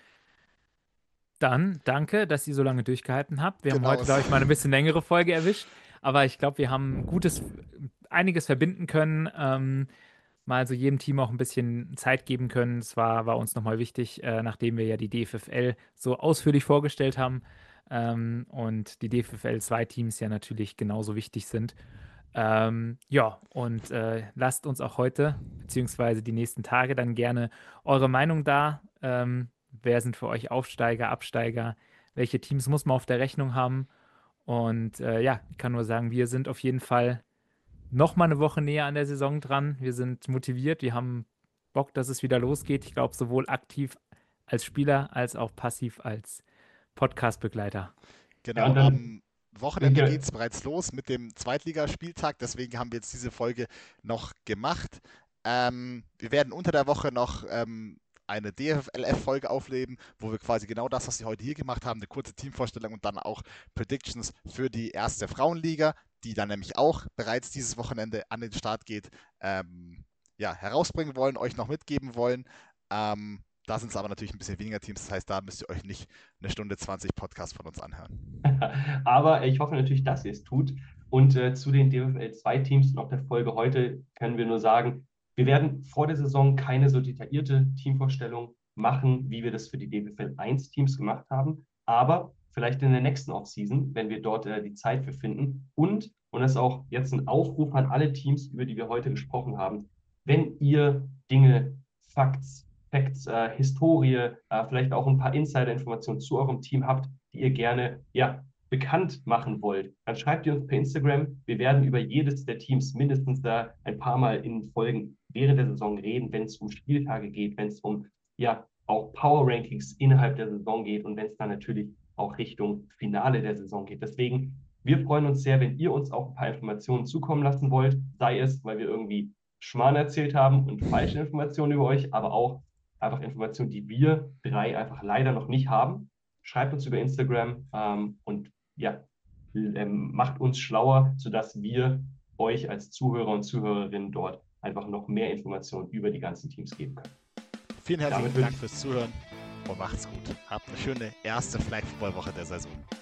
Dann danke, dass ihr so lange durchgehalten habt. Wir haben Genau. heute, glaube ich, mal eine bisschen längere Folge erwischt, aber ich glaube, wir haben einiges verbinden können, mal so jedem Team auch ein bisschen Zeit geben können. Es war uns nochmal wichtig, nachdem wir ja die DFFL so ausführlich vorgestellt haben, und die DFFL 2 Teams ja natürlich genauso wichtig sind. Ja, und lasst uns auch heute, beziehungsweise die nächsten Tage, dann gerne eure Meinung da. Wer sind für euch Aufsteiger, Absteiger? Welche Teams muss man auf der Rechnung haben? Und ja, ich kann nur sagen, wir sind auf jeden Fall noch mal eine Woche näher an der Saison dran. Wir sind motiviert, wir haben Bock, dass es wieder losgeht. Ich glaube, sowohl aktiv als Spieler als auch passiv als Podcast-Begleiter. Ja, und Genau, dann, am Wochenende geht es bereits los mit dem Zweitligaspieltag, deswegen haben wir jetzt diese Folge noch gemacht. Wir werden unter der Woche noch eine DFLF-Folge aufnehmen, wo wir quasi genau das, was wir heute hier gemacht haben, eine kurze Teamvorstellung und dann auch Predictions für die erste Frauenliga, die dann nämlich auch bereits dieses Wochenende an den Start geht, ja, herausbringen wollen, euch noch mitgeben wollen. Da sind es aber natürlich ein bisschen weniger Teams, das heißt, da müsst ihr euch nicht eine Stunde 20 Podcast von uns anhören. aber ich hoffe natürlich, dass ihr es tut. Und zu den DFL 2 Teams und auch der Folge heute können wir nur sagen, wir werden vor der Saison keine so detaillierte Teamvorstellung machen, wie wir das für die DFL 1 Teams gemacht haben. Aber vielleicht in der nächsten Offseason, wenn wir dort die Zeit für finden. Und das ist auch jetzt ein Aufruf an alle Teams, über die wir heute gesprochen haben, wenn ihr Dinge, Facts, Historie, vielleicht auch ein paar Insider-Informationen zu eurem Team habt, die ihr gerne bekannt machen wollt, dann schreibt ihr uns per Instagram. Wir werden über jedes der Teams mindestens da ein paar Mal in Folgen während der Saison reden, wenn es um Spieltage geht, wenn es um auch Power Rankings innerhalb der Saison geht und wenn es dann natürlich auch Richtung Finale der Saison geht. Deswegen, wir freuen uns sehr, wenn ihr uns auch ein paar Informationen zukommen lassen wollt, sei es, weil wir irgendwie Schmarrn erzählt haben und falsche Informationen über euch, aber auch einfach Informationen, die wir drei einfach leider noch nicht haben. Schreibt uns über Instagram und macht uns schlauer, sodass wir euch als Zuhörer und Zuhörerinnen dort einfach noch mehr Informationen über die ganzen Teams geben können. Vielen herzlichen Dank fürs Zuhören und macht's gut. Habt eine schöne erste Flag-Football-Woche der Saison.